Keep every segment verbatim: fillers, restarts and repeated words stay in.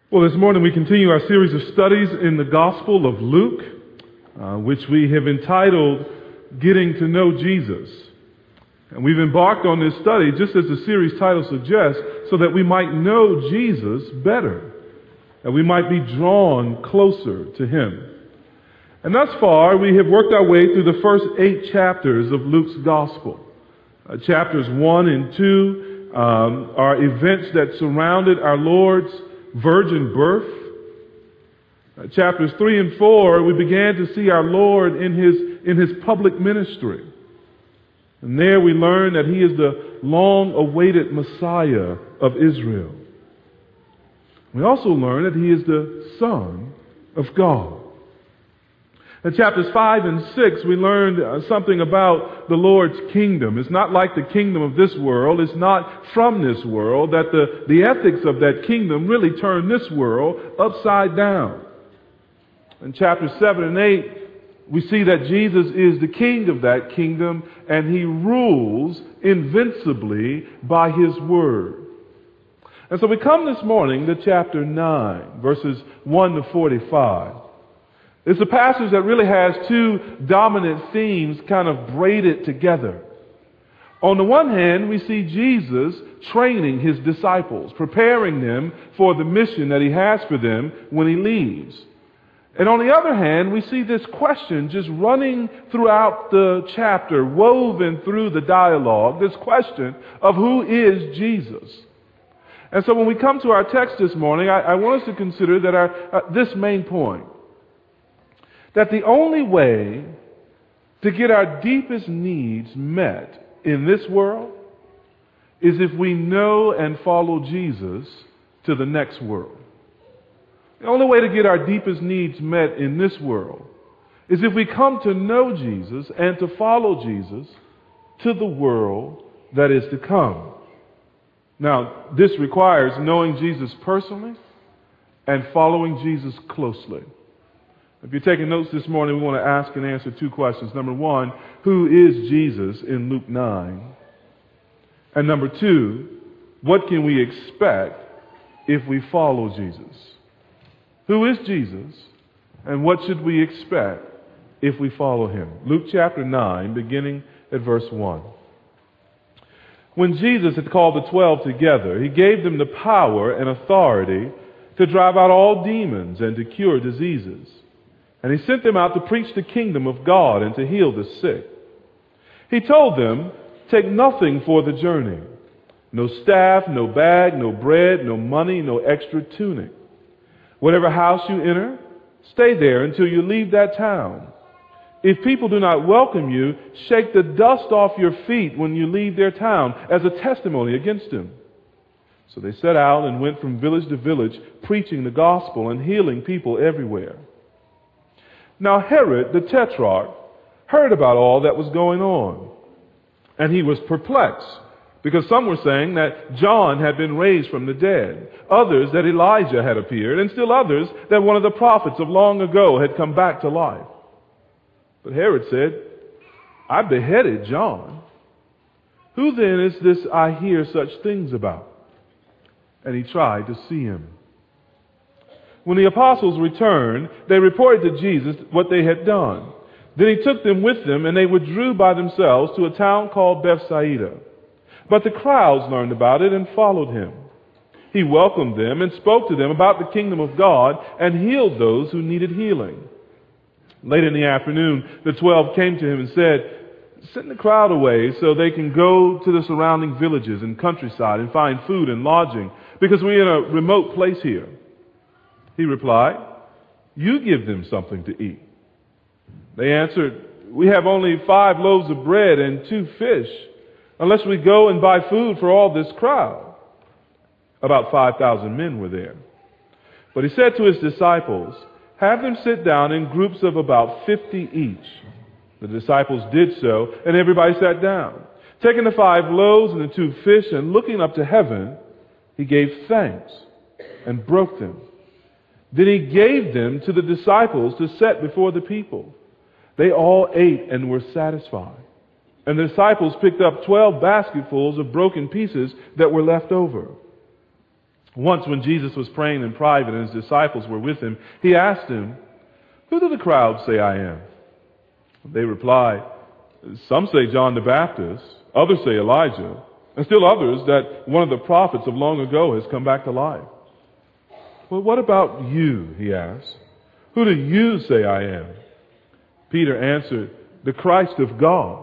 Well, this morning we continue our series of studies in the Gospel of Luke, uh, which we have entitled Getting to Know Jesus. And we've embarked on this study, just as the series title suggests, so that we might know Jesus better, and we might be drawn closer to Him. And thus far, we have worked our way through the first eight chapters of Luke's Gospel. Uh, chapters one and two um, are events that surrounded our Lord's virgin birth. Uh, chapters three and four, we began to see our Lord in his in his public ministry. And there we learn that He is the long-awaited Messiah of Israel. We also learn that He is the Son of God. In chapters five and six, we learned uh, something about the Lord's kingdom. It's not like the kingdom of this world. It's not from this world. That the, the ethics of that kingdom really turn this world upside down. In chapters seven and eight, we see that Jesus is the king of that kingdom, and He rules invincibly by His word. And so we come this morning to chapter nine, verses one to forty-five. It's a passage that really has two dominant themes kind of braided together. On the one hand, we see Jesus training His disciples, preparing them for the mission that He has for them when He leaves. And on the other hand, we see this question just running throughout the chapter, woven through the dialogue, this question of who is Jesus. And so when we come to our text this morning, I, I want us to consider that our uh, this main point, that the only way to get our deepest needs met in this world is if we know and follow Jesus to the next world. The only way to get our deepest needs met in this world is if we come to know Jesus and to follow Jesus to the world that is to come. Now, this requires knowing Jesus personally and following Jesus closely. If you're taking notes this morning, we want to ask and answer two questions. Number one, who is Jesus in Luke nine? And number two, what can we expect if we follow Jesus? Who is Jesus, and what should we expect if we follow Him? Luke chapter nine, beginning at verse one. When Jesus had called the twelve together, He gave them the power and authority to drive out all demons and to cure diseases. And He sent them out to preach the kingdom of God and to heal the sick. He told them, take nothing for the journey. No staff, no bag, no bread, no money, no extra tunic. Whatever house you enter, stay there until you leave that town. If people do not welcome you, shake the dust off your feet when you leave their town as a testimony against them. So they set out and went from village to village, preaching the gospel and healing people everywhere. Now Herod the Tetrarch heard about all that was going on, and he was perplexed, because some were saying that John had been raised from the dead, others that Elijah had appeared, and still others that one of the prophets of long ago had come back to life. But Herod said, I beheaded John. Who then is this I hear such things about? And he tried to see him. When the apostles returned, they reported to Jesus what they had done. Then He took them with them, and they withdrew by themselves to a town called Bethsaida. But the crowds learned about it and followed Him. He welcomed them and spoke to them about the kingdom of God and healed those who needed healing. Late in the afternoon, the twelve came to Him and said, send the crowd away so they can go to the surrounding villages and countryside and find food and lodging, because we're in a remote place here. He replied, you give them something to eat. They answered, we have only five loaves of bread and two fish, unless we go and buy food for all this crowd. About five thousand men were there. But He said to His disciples, have them sit down in groups of about fifty each. The disciples did so, and everybody sat down. Taking the five loaves and the two fish, and looking up to heaven, He gave thanks and broke them. Then He gave them to the disciples to set before the people. They all ate and were satisfied. And the disciples picked up twelve basketfuls of broken pieces that were left over. Once when Jesus was praying in private and his disciples were with him, he asked him, "Who do the crowd say I am?" They replied, "Some say John the Baptist, others say Elijah, and still others that one of the prophets of long ago has come back to life." "Well, what about you?" he asked. "Who do you say I am?" Peter answered, "The Christ of God."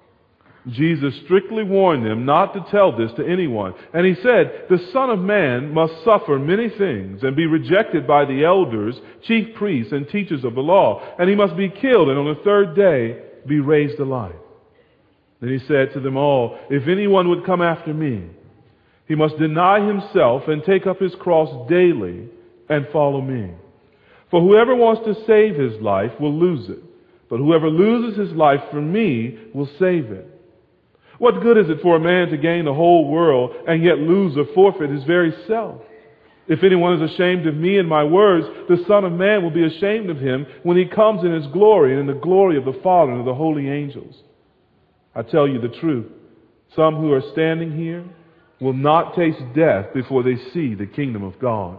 Jesus strictly warned them not to tell this to anyone. And he said, "The Son of Man must suffer many things and be rejected by the elders, chief priests, and teachers of the law. And he must be killed and on the third day be raised alive." Then he said to them all, "If anyone would come after me, he must deny himself and take up his cross daily and follow me. For whoever wants to save his life will lose it. But whoever loses his life for me will save it. What good is it for a man to gain the whole world and yet lose or forfeit his very self? If anyone is ashamed of me and my words, the Son of Man will be ashamed of him when he comes in his glory and in the glory of the Father and of the holy angels. I tell you the truth, some who are standing here will not taste death before they see the kingdom of God."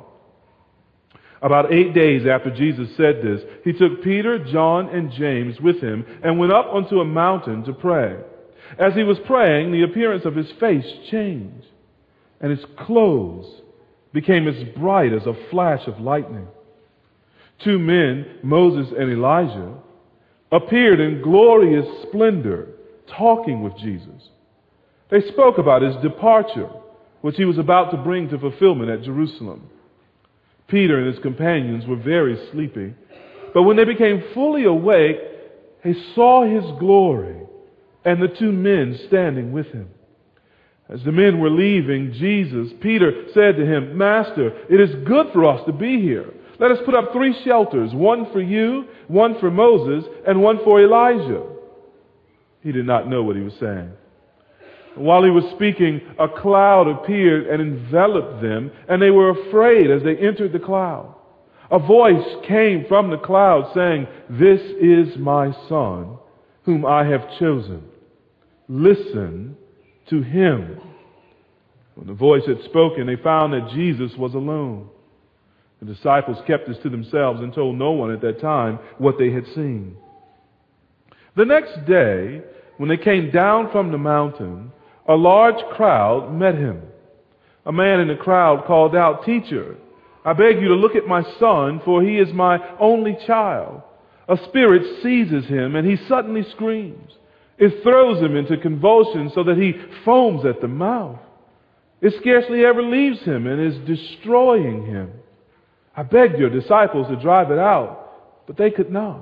About eight days after Jesus said this, he took Peter, John, and James with him and went up onto a mountain to pray. As he was praying, the appearance of his face changed, and his clothes became as bright as a flash of lightning. Two men, Moses and Elijah, appeared in glorious splendor, talking with Jesus. They spoke about his departure, which he was about to bring to fulfillment at Jerusalem. Peter and his companions were very sleepy, but when they became fully awake, they saw his glory and the two men standing with him. As the men were leaving Jesus, Peter said to him, "Master, it is good for us to be here. Let us put up three shelters, one for you, one for Moses, and one for Elijah." He did not know what he was saying. While he was speaking, a cloud appeared and enveloped them, and they were afraid as they entered the cloud. A voice came from the cloud saying, "This is my Son, whom I have chosen. Listen to him." When the voice had spoken, they found that Jesus was alone. The disciples kept this to themselves and told no one at that time what they had seen. The next day, when they came down from the mountain, a large crowd met him. A man in the crowd called out, "Teacher, I beg you to look at my son, for he is my only child. A spirit seizes him, and he suddenly screams. It throws him into convulsions so that he foams at the mouth. It scarcely ever leaves him and is destroying him. I begged your disciples to drive it out, but they could not."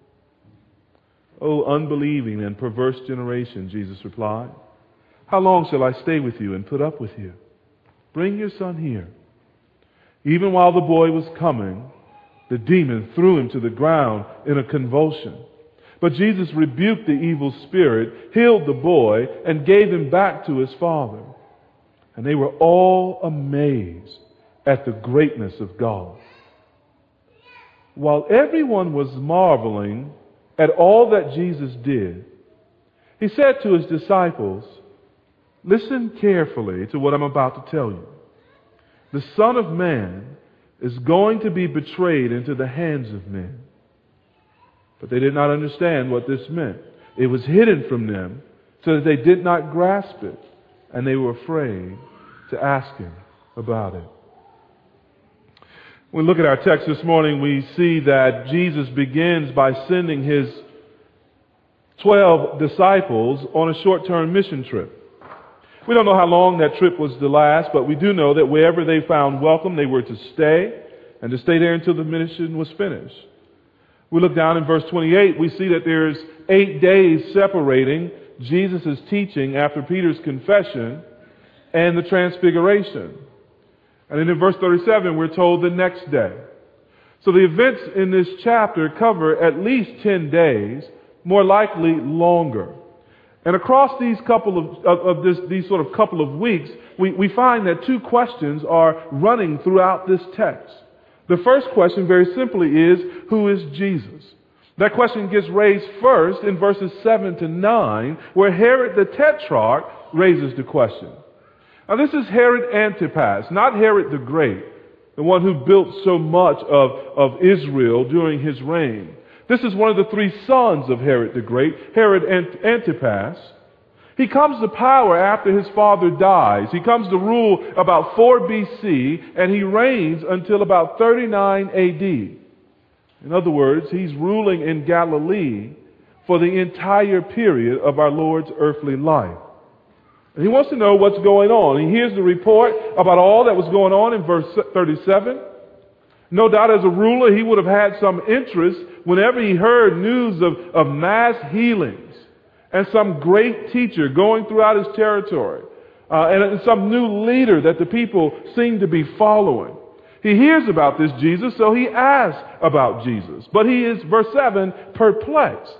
"O unbelieving and perverse generation," Jesus replied, "how long shall I stay with you and put up with you? Bring your son here." Even while the boy was coming, the demon threw him to the ground in a convulsion. But Jesus rebuked the evil spirit, healed the boy, and gave him back to his father. And they were all amazed at the greatness of God. While everyone was marveling at all that Jesus did, he said to his disciples, "Listen carefully to what I'm about to tell you. The Son of Man is going to be betrayed into the hands of men." But they did not understand what this meant. It was hidden from them so that they did not grasp it, and they were afraid to ask him about it. When we look at our text this morning, we see that Jesus begins by sending his twelve disciples on a short-term mission trip. We don't know how long that trip was to last, but we do know that wherever they found welcome, they were to stay, and to stay there until the mission was finished. We look down in verse twenty-eight, we see that there's eight days separating Jesus' teaching after Peter's confession and the transfiguration. And then in verse thirty-seven, we're told the next day. So the events in this chapter cover at least ten days, more likely longer. And across these couple of, of, of this, these sort of couple of weeks, we, we find that two questions are running throughout this text. The first question, very simply, is, who is Jesus? That question gets raised first in verses seven to nine, where Herod the Tetrarch raises the question. Now this is Herod Antipas, not Herod the Great, the one who built so much of, of Israel during his reign. This is one of the three sons of Herod the Great, Herod Antipas. He comes to power after his father dies. He comes to rule about four B C, and he reigns until about thirty-nine A D. In other words, he's ruling in Galilee for the entire period of our Lord's earthly life. And he wants to know what's going on. He hears the report about all that was going on in verse thirty-seven. No doubt as a ruler, he would have had some interest whenever he heard news of, of mass healings and some great teacher going throughout his territory, uh, and, and some new leader that the people seem to be following. He hears about this Jesus, so he asks about Jesus. But he is, verse seven, perplexed.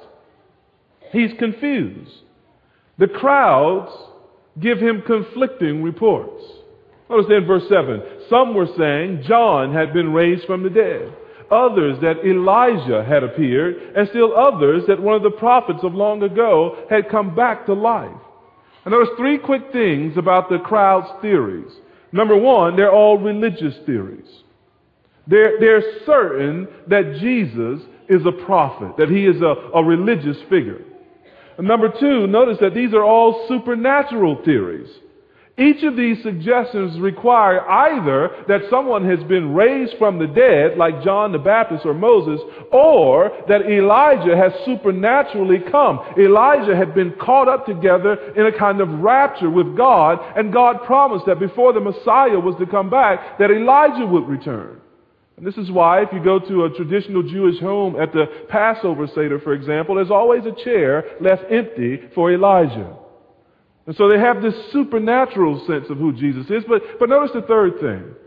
He's confused. The crowds give him conflicting reports. Notice in verse seven, some were saying John had been raised from the dead, others that Elijah had appeared, and still others that one of the prophets of long ago had come back to life. And notice three quick things about the crowd's theories. Number one, they're all religious theories. They're, they're certain that Jesus is a prophet, that he is a, a religious figure. And number two, notice that these are all supernatural theories. Each of these suggestions require either that someone has been raised from the dead, like John the Baptist or Moses, or that Elijah has supernaturally come. Elijah had been caught up together in a kind of rapture with God, and God promised that before the Messiah was to come back, that Elijah would return. And this is why if you go to a traditional Jewish home at the Passover Seder, for example, there's always a chair left empty for Elijah. And so they have this supernatural sense of who Jesus is. But, but notice the third thing.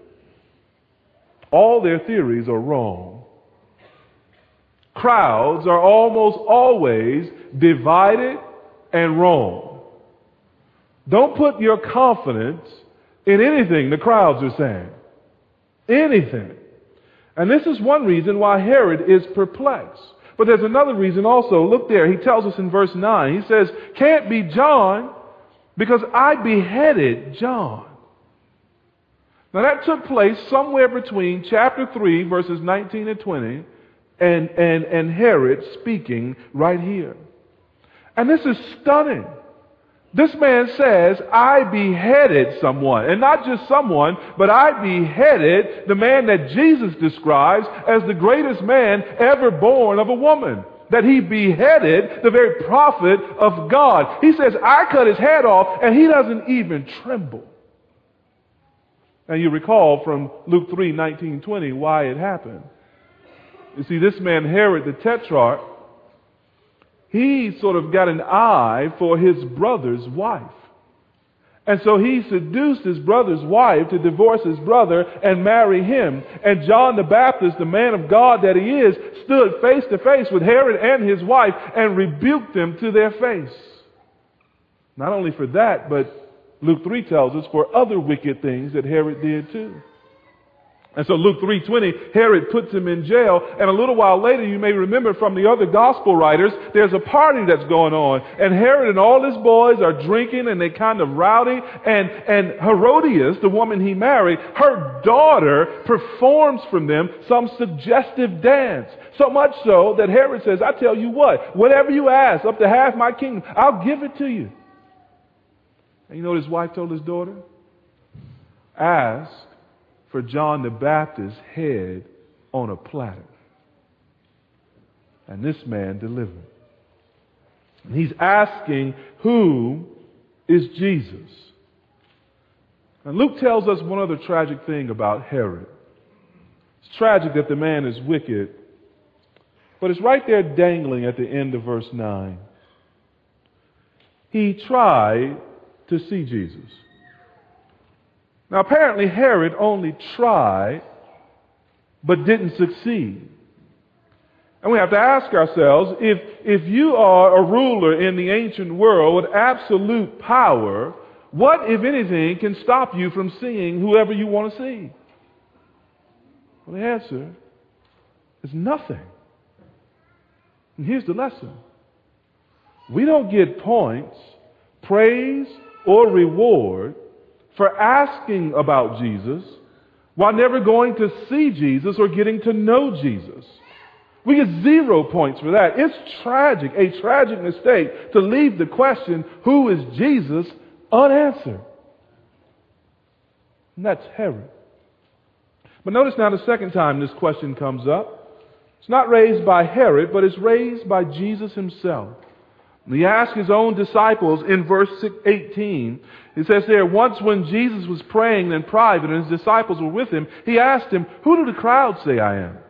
All their theories are wrong. Crowds are almost always divided and wrong. Don't put your confidence in anything the crowds are saying. Anything. And this is one reason why Herod is perplexed. But there's another reason also. Look there. He tells us in verse nine. He says, can't be John, because I beheaded John. Now that took place somewhere between chapter three, verses nineteen and twenty, and, and, and Herod speaking right here. And this is stunning. This man says, I beheaded someone. And not just someone, but I beheaded the man that Jesus describes as the greatest man ever born of a woman. That he beheaded the very prophet of God. He says, I cut his head off, and he doesn't even tremble. Now you recall from Luke three, nineteen, twenty, why it happened. You see, this man Herod the Tetrarch, he sort of got an eye for his brother's wife. And so he seduced his brother's wife to divorce his brother and marry him. And John the Baptist, the man of God that he is, stood face to face with Herod and his wife and rebuked them to their face. Not only for that, but Luke three tells us for other wicked things that Herod did too. And so Luke three twenty, Herod puts him in jail, and a little while later, you may remember from the other gospel writers, there's a party that's going on, and Herod and all his boys are drinking, and they kind of rowdy, and, and Herodias, the woman he married, her daughter performs from them some suggestive dance, so much so that Herod says, I tell you what, whatever you ask, up to half my kingdom, I'll give it to you. And you know what his wife told his daughter? Ask for John the Baptist's head on a platter. And this man delivered. And he's asking, who is Jesus? And Luke tells us one other tragic thing about Herod. It's tragic that the man is wicked, but it's right there dangling at the end of verse nine. He tried to see Jesus. Now, apparently, Herod only tried, but didn't succeed. And we have to ask ourselves, if, if you are a ruler in the ancient world with absolute power, what, if anything, can stop you from seeing whoever you want to see? Well, the answer is nothing. And here's the lesson. We don't get points, praise, or reward for asking about Jesus while never going to see Jesus or getting to know Jesus. We get zero points for that. It's tragic, a tragic mistake to leave the question, who is Jesus, unanswered. And that's Herod. But notice now the second time this question comes up. It's not raised by Herod, but it's raised by Jesus himself. He asked his own disciples in verse eighteen. It says there, once when Jesus was praying in private and his disciples were with him, he asked him, who do the crowd say I am?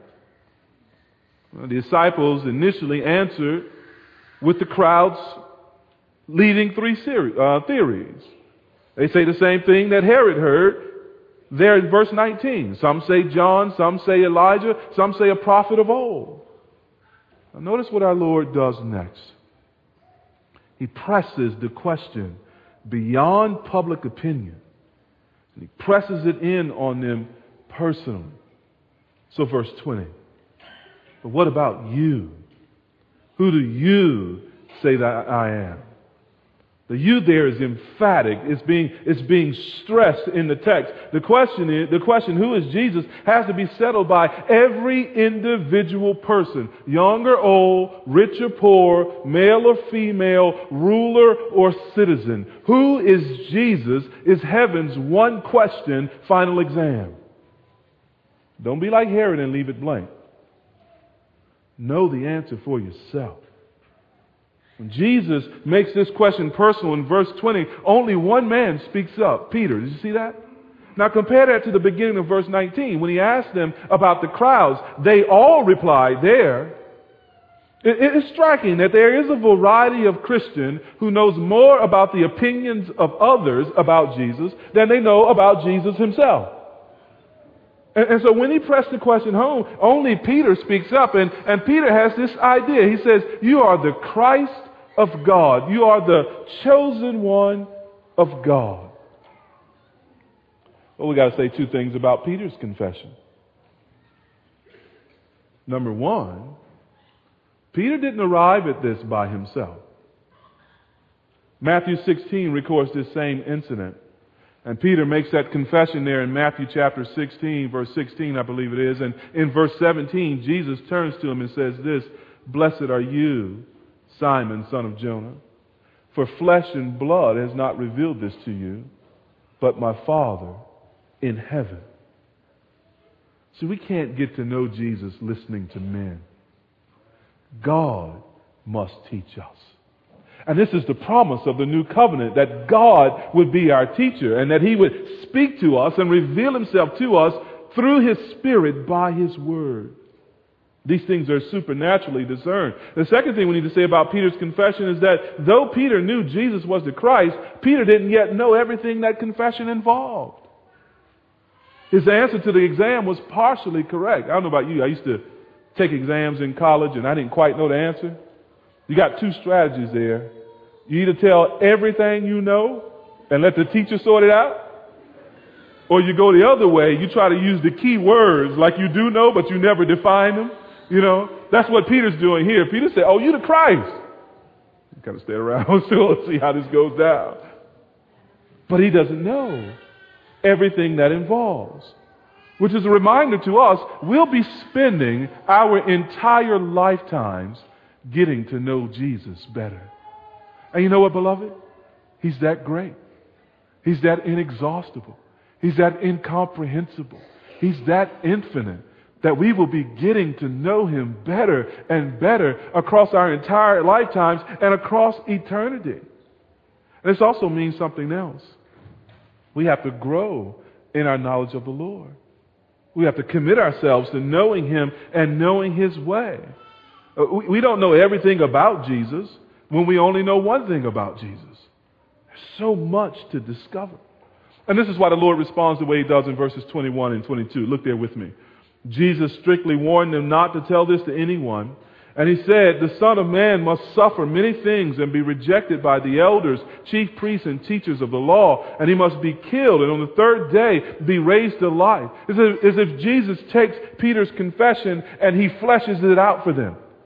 Well, the disciples initially answered with the crowd's leading three uh, theories. They say the same thing that Herod heard there in verse nineteen. Some say John, some say Elijah, some say a prophet of old. Now notice what our Lord does next. He presses the question beyond public opinion. And he presses it in on them personally. So verse twenty. But what about you? Who do you say that I am? The you there is emphatic. It's being, it's being stressed in the text. The question is, the question, who is Jesus, has to be settled by every individual person, young or old, rich or poor, male or female, ruler or citizen. Who is Jesus is heaven's one question final exam. Don't be like Herod and leave it blank. Know the answer for yourself. When Jesus makes this question personal in verse twenty, only one man speaks up, Peter. Did you see that? Now compare that to the beginning of verse nineteen. When he asked them about the crowds, they all replied there. It is striking that there is a variety of Christians who knows more about the opinions of others about Jesus than they know about Jesus himself. And, and so when he pressed the question home, only Peter speaks up, and, and Peter has this idea. He says, you are the Christ of God. You are the chosen one of God. Well, we got to say two things about Peter's confession. Number one, Peter didn't arrive at this by himself. Matthew sixteen records this same incident. And Peter makes that confession there in Matthew chapter sixteen, verse sixteen, I believe it is. And in verse seventeen, Jesus turns to him and says this, blessed are you, Simon, son of Jonah, for flesh and blood has not revealed this to you, but my Father in heaven. See, we can't get to know Jesus listening to men. God must teach us. And this is the promise of the new covenant, that God would be our teacher and that he would speak to us and reveal himself to us through his Spirit by his word. These things are supernaturally discerned. The second thing we need to say about Peter's confession is that though Peter knew Jesus was the Christ, Peter didn't yet know everything that confession involved. His answer to the exam was partially correct. I don't know about you. I used to take exams in college and I didn't quite know the answer. You got two strategies there. You either tell everything you know and let the teacher sort it out, or you go the other way. You try to use the key words like you do know, but you never define them. You know, that's what Peter's doing here. Peter said, oh, you're the Christ. You kind of stay around so let's see how this goes down. But he doesn't know everything that involves. Which is a reminder to us, we'll be spending our entire lifetimes getting to know Jesus better. And you know what, beloved? He's that great. He's that inexhaustible. He's that incomprehensible. He's that infinite that we will be getting to know him better and better across our entire lifetimes and across eternity. And this also means something else. We have to grow in our knowledge of the Lord. We have to commit ourselves to knowing him and knowing his way. We don't know everything about Jesus when we only know one thing about Jesus. There's so much to discover. And this is why the Lord responds the way he does in verses twenty-one and twenty-two. Look there with me. Jesus strictly warned them not to tell this to anyone. And he said, the Son of Man must suffer many things and be rejected by the elders, chief priests, and teachers of the law. And he must be killed and on the third day be raised to life. It's as if Jesus takes Peter's confession and he fleshes it out for them.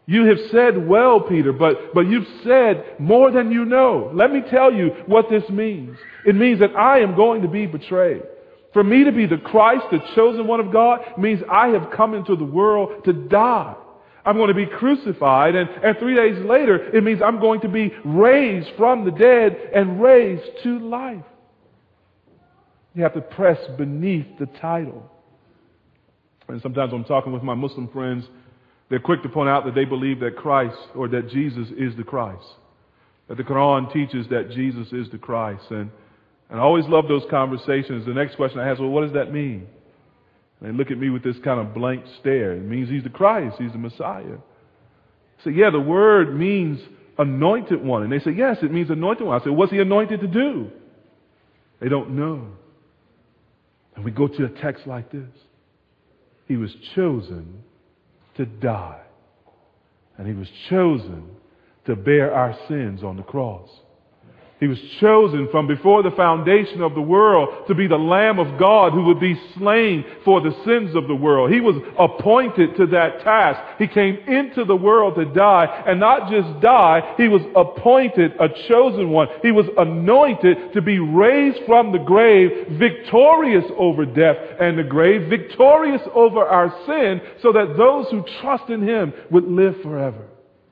You have said well, Peter, but, but you've said more than you know. Let me tell you what this means. It means that I am going to be betrayed. For me to be the Christ, the chosen one of God, means I have come into the world to die. I'm going to be crucified, and, and three days later, it means I'm going to be raised from the dead and raised to life. You have to press beneath the title. And sometimes when I'm talking with my Muslim friends, they're quick to point out that they believe that Christ, or that Jesus is the Christ. That the Quran teaches that Jesus is the Christ. And, and I always love those conversations. The next question I ask, well, what does that mean? And they look at me with this kind of blank stare. It means he's the Christ, he's the Messiah. I say, yeah, the word means anointed one. And they say, yes, it means anointed one. I say, what's he anointed to do? They don't know. And we go to a text like this. He was chosen to die. And he was chosen to bear our sins on the cross. He was chosen from before the foundation of the world to be the Lamb of God who would be slain for the sins of the world. He was appointed to that task. He came into the world to die, and not just die, he was appointed a chosen one. He was anointed to be raised from the grave, victorious over death and the grave, victorious over our sin, so that those who trust in him would live forever.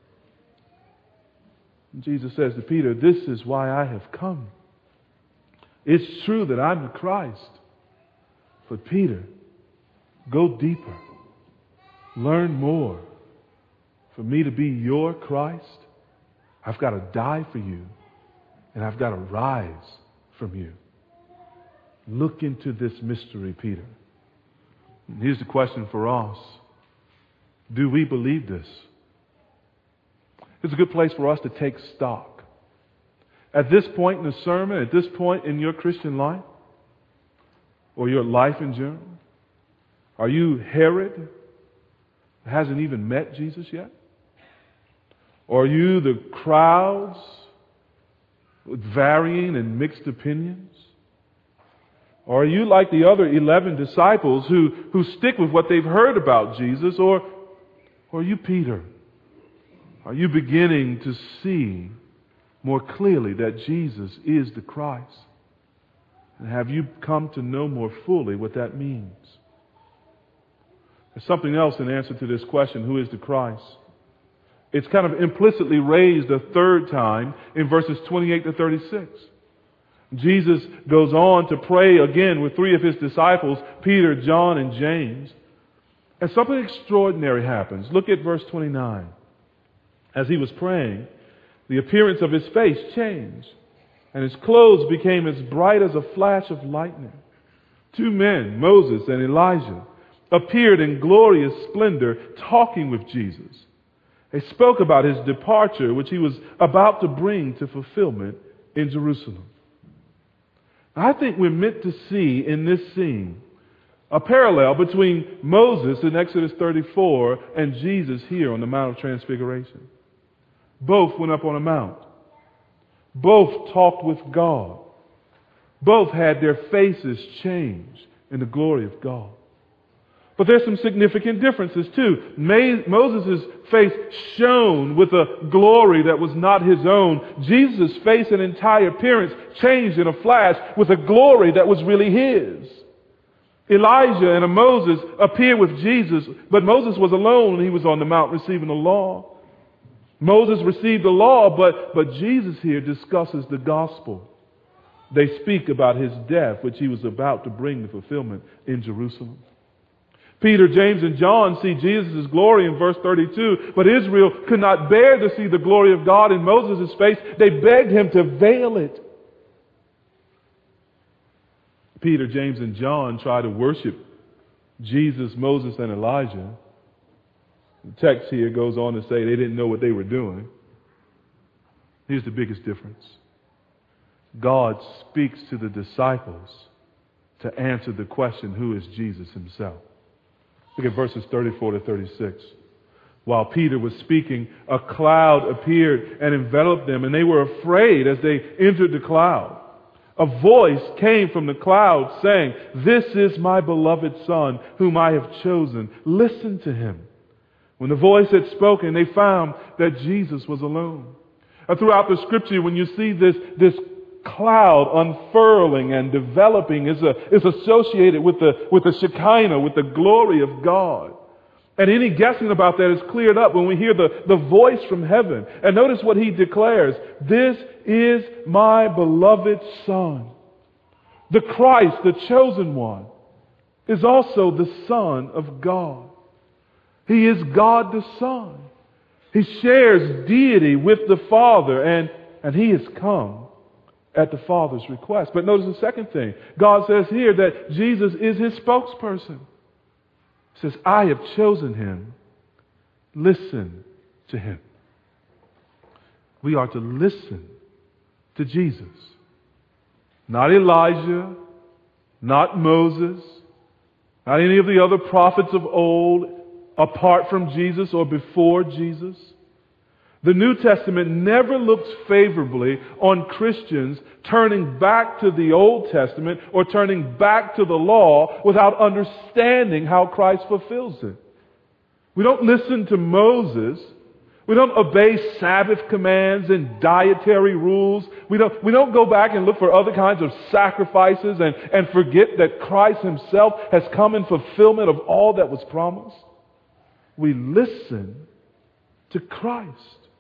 Jesus says to Peter, this is why I have come. It's true that I'm the Christ. But Peter, go deeper. Learn more. For me to be your Christ, I've got to die for you. And I've got to rise from you. Look into this mystery, Peter. And here's the question for us. Do we believe this? It's a good place for us to take stock. At this point in the sermon, at this point in your Christian life, or your life in general, are you Herod, who hasn't even met Jesus yet? Or are you the crowds with varying and mixed opinions? Or are you like the other eleven disciples who, who stick with what they've heard about Jesus? Or, or are you Peter? Are you beginning to see more clearly that Jesus is the Christ? And have you come to know more fully what that means? There's something else in answer to this question, who is the Christ? It's kind of implicitly raised a third time in verses twenty-eight to thirty-six. Jesus goes on to pray again with three of his disciples, Peter, John, and James. And something extraordinary happens. Look at verse twenty-nine. As he was praying, the appearance of his face changed, and his clothes became as bright as a flash of lightning. Two men, Moses and Elijah, appeared in glorious splendor, talking with Jesus. They spoke about his departure, which he was about to bring to fulfillment in Jerusalem. I think we're meant to see in this scene a parallel between Moses in Exodus thirty-four and Jesus here on the Mount of Transfiguration. Both went up on a mount. Both talked with God. Both had their faces changed in the glory of God. But there's some significant differences too. Moses' face shone with a glory that was not his own. Jesus' face and entire appearance changed in a flash with a glory that was really his. Elijah and Moses appeared with Jesus, but Moses was alone when he was on the mount receiving the law. Moses received the law, but, but Jesus here discusses the gospel. They speak about his death, which he was about to bring to fulfillment in Jerusalem. Peter, James, and John see Jesus' glory in verse thirty-two, but Israel could not bear to see the glory of God in Moses' face. They begged him to veil it. Peter, James, and John try to worship Jesus, Moses, and Elijah. The text here goes on to say they didn't know what they were doing. Here's the biggest difference. God speaks to the disciples to answer the question, who is Jesus himself? Look at verses thirty-four to thirty-six. While Peter was speaking, a cloud appeared and enveloped them, and they were afraid as they entered the cloud. A voice came from the cloud saying, "This is my beloved Son, whom I have chosen. Listen to him." When the voice had spoken, they found that Jesus was alone. And throughout the scripture, when you see this, this cloud unfurling and developing, is, a, is associated with the, with the Shekinah, with the glory of God. And any guessing about that is cleared up when we hear the, the voice from heaven. And notice what he declares. This is my beloved Son. The Christ, the chosen one, is also the Son of God. He is God the Son. He shares deity with the Father, and, and he has come at the Father's request. But notice the second thing. God says here that Jesus is his spokesperson. He says, I have chosen him. Listen to him. We are to listen to Jesus. Not Elijah, not Moses, not any of the other prophets of old, apart from Jesus or before Jesus. The New Testament never looks favorably on Christians turning back to the Old Testament or turning back to the law without understanding how Christ fulfills it. We don't listen to Moses. We don't obey Sabbath commands and dietary rules. We don't, we don't go back and look for other kinds of sacrifices and, and forget that Christ himself has come in fulfillment of all that was promised. We listen to Christ.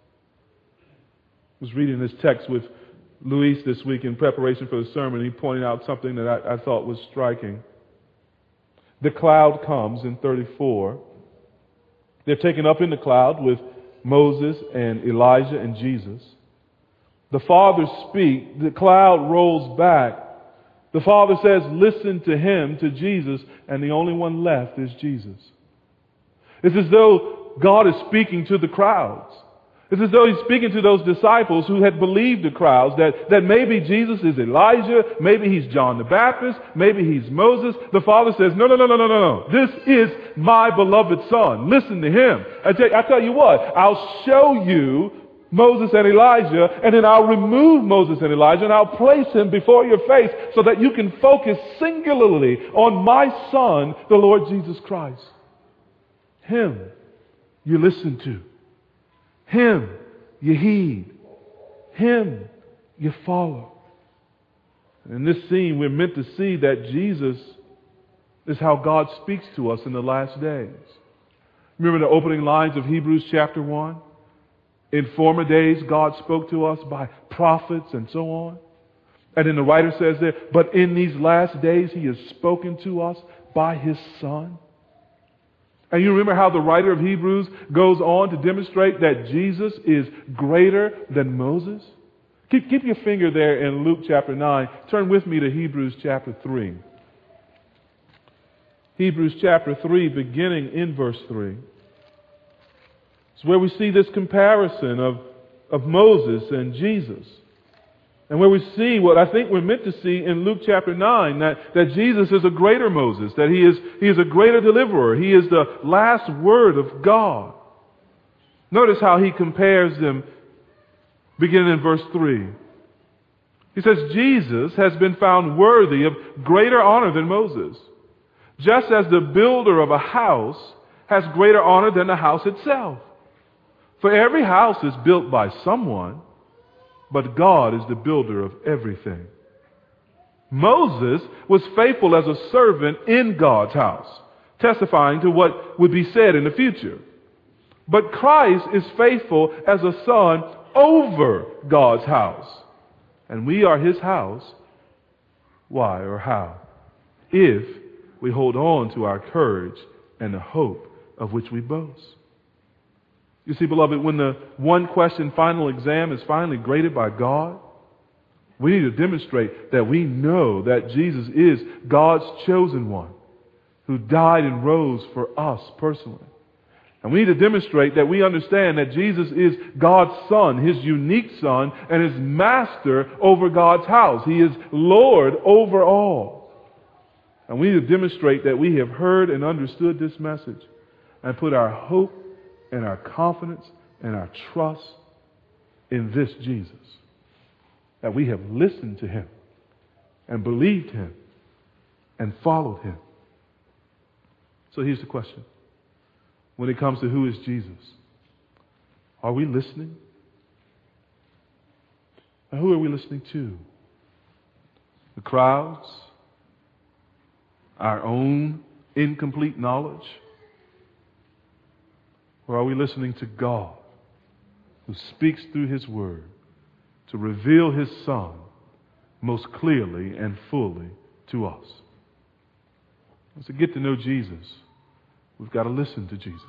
I was reading this text with Luis this week in preparation for the sermon. He pointed out something that I, I thought was striking. The cloud comes in thirty-four. They're taken up in the cloud with Moses and Elijah and Jesus. The Father speaks. The cloud rolls back. The Father says, listen to him, to Jesus, and the only one left is Jesus. It's as though God is speaking to the crowds. It's as though he's speaking to those disciples who had believed the crowds that, that maybe Jesus is Elijah, maybe he's John the Baptist, maybe he's Moses. The Father says, no, no, no, no, no, no, no. This is my beloved Son. Listen to him. I tell, I tell you what, I'll show you Moses and Elijah, and then I'll remove Moses and Elijah, and I'll place him before your face so that you can focus singularly on my Son, the Lord Jesus Christ. Him you listen to. Him you heed. Him you follow. In this scene, we're meant to see that Jesus is how God speaks to us in the last days. Remember the opening lines of Hebrews chapter one? In former days, God spoke to us by prophets and so on. And then the writer says there, but in these last days, he has spoken to us by his Son. And you remember how the writer of Hebrews goes on to demonstrate that Jesus is greater than Moses? Keep, keep your finger there in Luke chapter nine. Turn with me to Hebrews chapter three. Hebrews chapter three, beginning in verse three. It's where we see this comparison of, of Moses and Jesus. And where we see what I think we're meant to see in Luke chapter nine, that, that Jesus is a greater Moses, that he is, he is a greater deliverer. He is the last word of God. Notice how he compares them beginning in verse three. He says, Jesus has been found worthy of greater honor than Moses, just as the builder of a house has greater honor than the house itself. For every house is built by someone, but God is the builder of everything. Moses was faithful as a servant in God's house, testifying to what would be said in the future. But Christ is faithful as a son over God's house. And we are his house. Why or how? If we hold on to our courage and the hope of which we boast. You see, beloved, when the one question final exam is finally graded by God, we need to demonstrate that we know that Jesus is God's chosen one who died and rose for us personally. And we need to demonstrate that we understand that Jesus is God's Son, his unique Son, and his master over God's house. He is Lord over all. And we need to demonstrate that we have heard and understood this message and put our hope and our confidence and our trust in this Jesus. That we have listened to him and believed him and followed him. So here's the question. when it comes to who is Jesus? Are we listening? And who are we listening to? The crowds? Our own incomplete knowledge? Or are we listening to God, who speaks through His Word to reveal His Son most clearly and fully to us? And to get to know Jesus, we've got to listen to Jesus.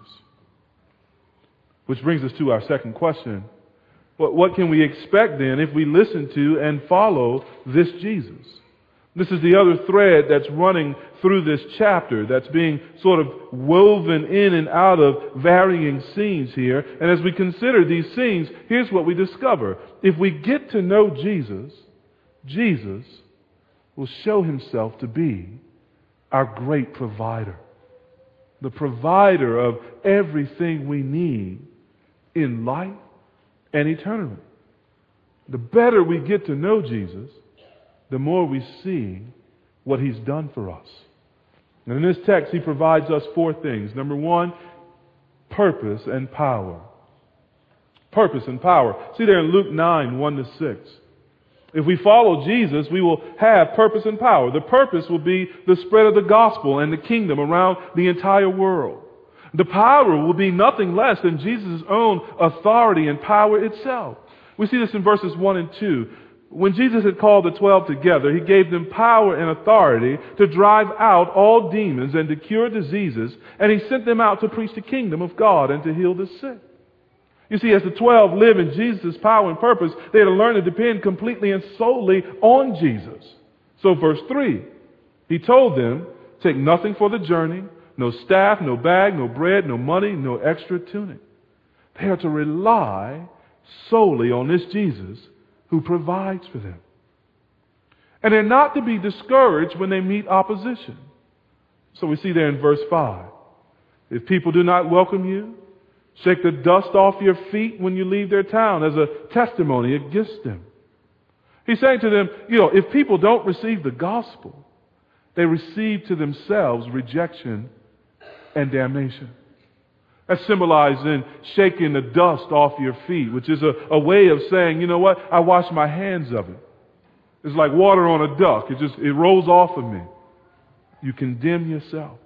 Which brings us to our second question. What, what can we expect then if we listen to and follow this Jesus? This is the other thread that's running through this chapter, that's being sort of woven in and out of varying scenes here. And as we consider these scenes, here's what we discover. If we get to know Jesus, Jesus will show Himself to be our great provider. The provider of everything we need in life and eternity. The better we get to know Jesus, the more we see what He's done for us. And in this text, He provides us four things. Number one, purpose and power. Purpose and power. See there in Luke nine, one to six. If we follow Jesus, we will have purpose and power. The purpose will be the spread of the gospel and the kingdom around the entire world. The power will be nothing less than Jesus' own authority and power itself. We see this in verses one and two. When Jesus had called the twelve together, He gave them power and authority to drive out all demons and to cure diseases, and He sent them out to preach the kingdom of God and to heal the sick. You see, as the twelve live in Jesus' power and purpose, they had to learn to depend completely and solely on Jesus. So verse three, He told them, take nothing for the journey, no staff, no bag, no bread, no money, no extra tunic. They are to rely solely on this Jesus who provides for them. And they're not to be discouraged when they meet opposition. So we see there in verse five, if people do not welcome you, shake the dust off your feet when you leave their town as a testimony against them. He's saying to them, you know, if people don't receive the gospel, they receive to themselves rejection and damnation. That's symbolized in shaking the dust off your feet, which is a, a way of saying, you know what, I wash my hands of it. It's like water on a duck. It just, it rolls off of me. You condemn yourself.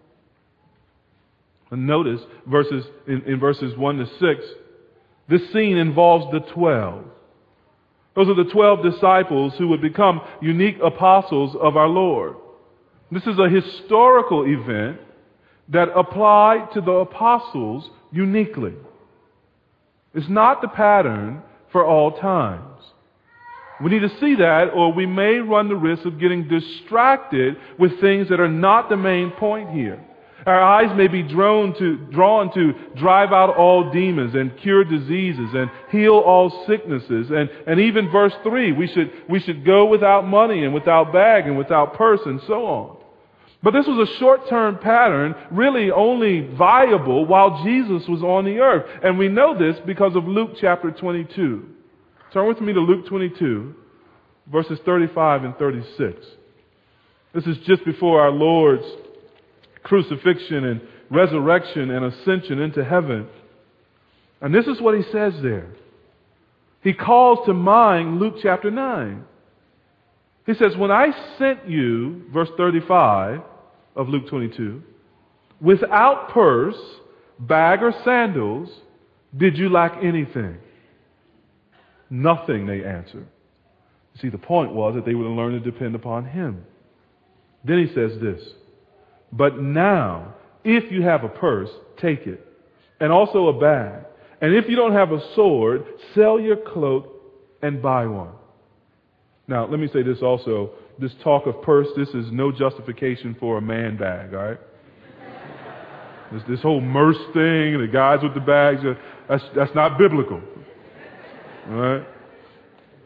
And notice verses in, in verses one to six, this scene involves the twelve. Those are the twelve disciples who would become unique apostles of our Lord. This is a historical event that applied to the apostles uniquely. It's not the pattern for all times. We need to see that, or we may run the risk of getting distracted with things that are not the main point here. Our eyes may be drawn to, drawn to drive out all demons and cure diseases and heal all sicknesses. And, and even verse three, we should, we should go without money and without bag and without purse and so on. But this was a short-term pattern, really only viable while Jesus was on the earth. And we know this because of Luke chapter twenty-two. Turn with me to Luke twenty-two, verses thirty-five and thirty-six. This is just before our Lord's crucifixion and resurrection and ascension into heaven. And this is what He says there. He calls to mind Luke chapter nine. He says, when I sent you, verse thirty-five of Luke twenty-two, without purse, bag, or sandals, did you lack anything? Nothing, they answered. See, the point was that they would learn to depend upon Him. Then He says this, but now, if you have a purse, take it, and also a bag. And if you don't have a sword, sell your cloak and buy one. Now, let me say this also. This talk of purse, this is no justification for a man bag, all right? This, this whole merce thing, the guys with the bags, that's, that's not biblical. All right?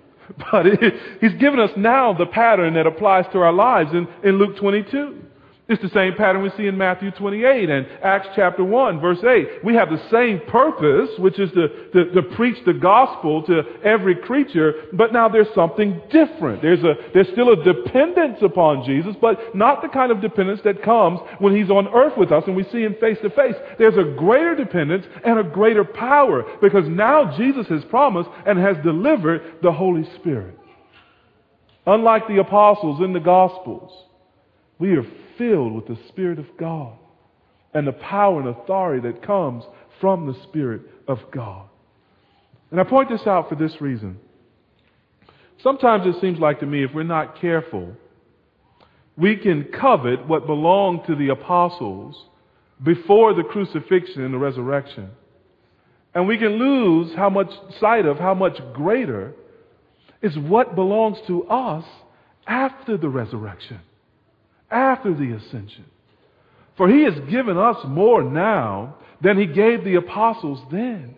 But it, He's given us now the pattern that applies to our lives in, in Luke twenty-two. It's the same pattern we see in Matthew twenty-eight and Acts chapter one, verse eight. We have the same purpose, which is to, to, to preach the gospel to every creature, but now there's something different. There's, a, there's still a dependence upon Jesus, but not the kind of dependence that comes when he's on earth with us and we see him face to face. There's a greater dependence and a greater power, because now Jesus has promised and has delivered the Holy Spirit. Unlike the apostles in the Gospels, we are filled with the Spirit of God and the power and authority that comes from the Spirit of God. And I point this out for this reason. Sometimes it seems like to me, if we're not careful, we can covet what belonged to the apostles before the crucifixion and the resurrection. And we can lose how much sight of how much greater is what belongs to us after the resurrection, after the ascension. For he has given us more now than he gave the apostles then.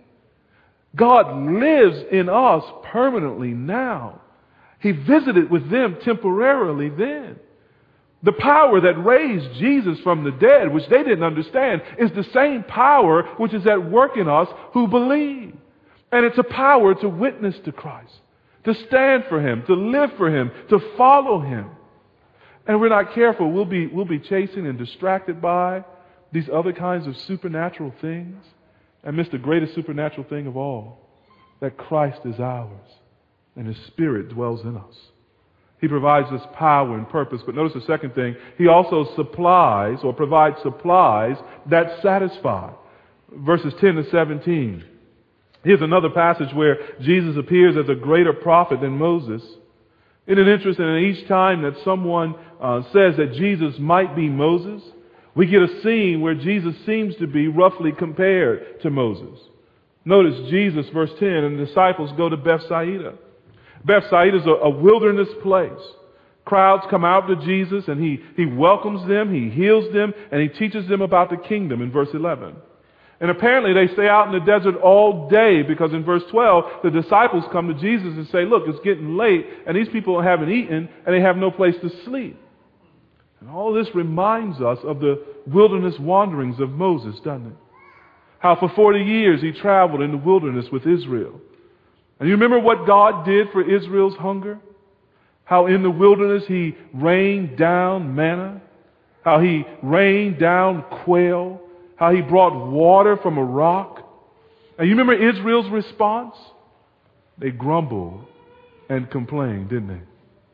God lives in us permanently now. He visited with them temporarily then. The power that raised Jesus from the dead, which they didn't understand, is the same power which is at work in us who believe. And it's a power to witness to Christ, to stand for him, to live for him, to follow him. And we're not careful, we'll be, we'll be chasing and distracted by these other kinds of supernatural things and miss the greatest supernatural thing of all, that Christ is ours and his Spirit dwells in us. He provides us power and purpose. But notice the second thing, he also supplies or provides supplies that satisfy. Verses ten to seventeen. Here's another passage where Jesus appears as a greater prophet than Moses. Isn't it interesting that each time that someone uh, says that Jesus might be Moses, we get a scene where Jesus seems to be roughly compared to Moses. Notice Jesus, verse ten, and the disciples go to Bethsaida. Bethsaida is a, a wilderness place. Crowds come out to Jesus and he, he welcomes them, he heals them, and he teaches them about the kingdom in verse eleven. And apparently they stay out in the desert all day, because in verse twelve, the disciples come to Jesus and say, look, it's getting late and these people haven't eaten and they have no place to sleep. And all this reminds us of the wilderness wanderings of Moses, doesn't it? How for forty years he traveled in the wilderness with Israel. And you remember what God did for Israel's hunger? How in the wilderness he rained down manna, how he rained down quail, how he brought water from a rock. And you remember Israel's response? They grumbled and complained, didn't they?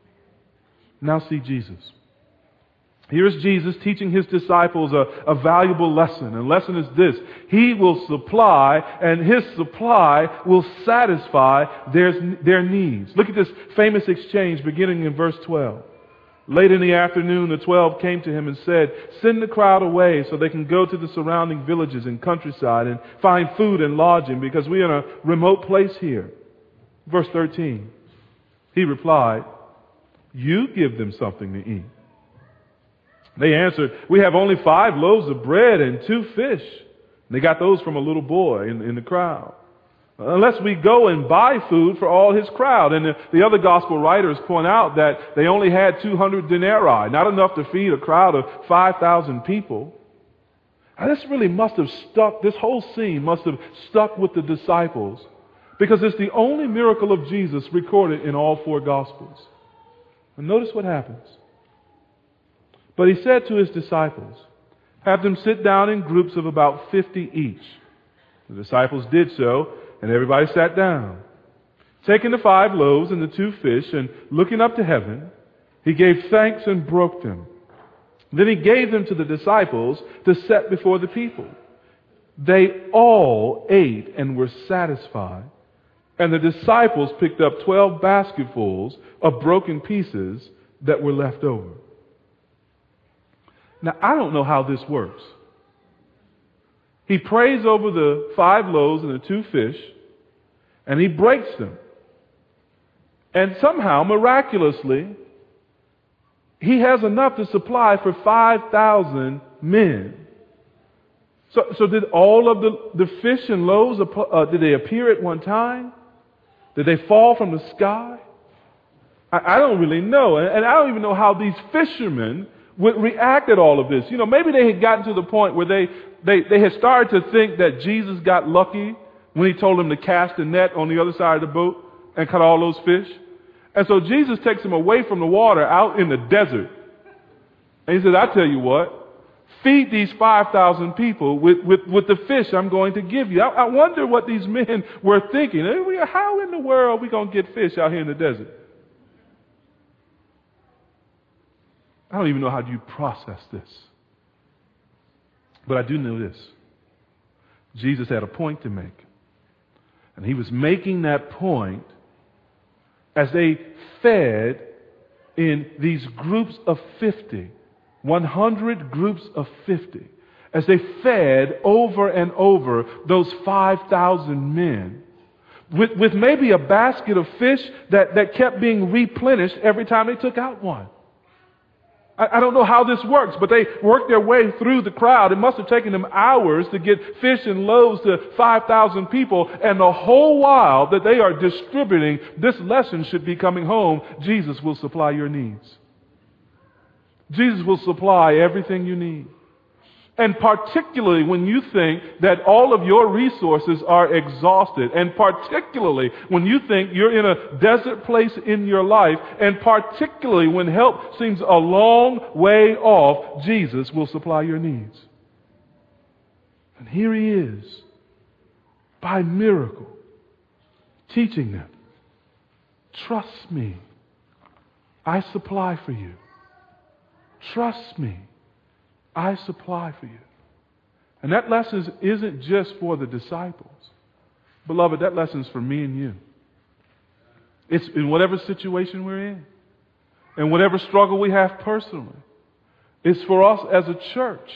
Now see Jesus. Here's Jesus teaching his disciples a, a valuable lesson. And the lesson is this: he will supply, and his supply will satisfy their, their needs. Look at this famous exchange beginning in verse twelve. Late in the afternoon, the twelve came to him and said, send the crowd away so they can go to the surrounding villages and countryside and find food and lodging, because we are in a remote place here. Verse thirteen, he replied, you give them something to eat. They answered, we have only five loaves of bread and two fish. And they got those from a little boy in, in the crowd. Unless we go and buy food for all his crowd. And the, the other gospel writers point out that they only had two hundred denarii, not enough to feed a crowd of five thousand people. And this really must have stuck, this whole scene must have stuck with the disciples, because it's the only miracle of Jesus recorded in all four gospels. And notice what happens. But he said to his disciples, have them sit down in groups of about fifty each. The disciples did so, and everybody sat down. Taking the five loaves and the two fish, and looking up to heaven, he gave thanks and broke them. Then he gave them to the disciples to set before the people. They all ate and were satisfied, and the disciples picked up twelve basketfuls of broken pieces that were left over. Now, I don't know how this works. He prays over the five loaves and the two fish, and he breaks them. And somehow, miraculously, he has enough to supply for five thousand men. So, so did all of the, the fish and loaves, uh, did they appear at one time? Did they fall from the sky? I, I don't really know. And, and I don't even know how these fishermen would react at all of this. You know, maybe they had gotten to the point where they, they, they had started to think that Jesus got lucky when he told them to cast a net on the other side of the boat and caught all those fish. And so Jesus takes them away from the water out in the desert. And he says, I tell you what, feed these five thousand people with, with, with the fish I'm going to give you. I, I wonder what these men were thinking. How in the world are we going to get fish out here in the desert? I don't even know how you process this. But I do know this. Jesus had a point to make. And he was making that point as they fed in these groups of fifty, one hundred groups of fifty, as they fed over and over those five thousand men with, with maybe a basket of fish that, that kept being replenished every time they took out one. I, I don't know how this works, but they worked their way through the crowd. It must have taken them hours to get fish and loaves to five thousand people, and the whole while that they are distributing, this lesson should be coming home: Jesus will supply your needs. Jesus will supply everything you need. And particularly when you think that all of your resources are exhausted, and particularly when you think you're in a desert place in your life, and particularly when help seems a long way off, Jesus will supply your needs. And here he is, by miracle, teaching them, trust me, I supply for you. Trust me, I supply for you. And that lesson isn't just for the disciples. Beloved, that lesson's for me and you. It's in whatever situation we're in, and whatever struggle we have personally. It's for us as a church.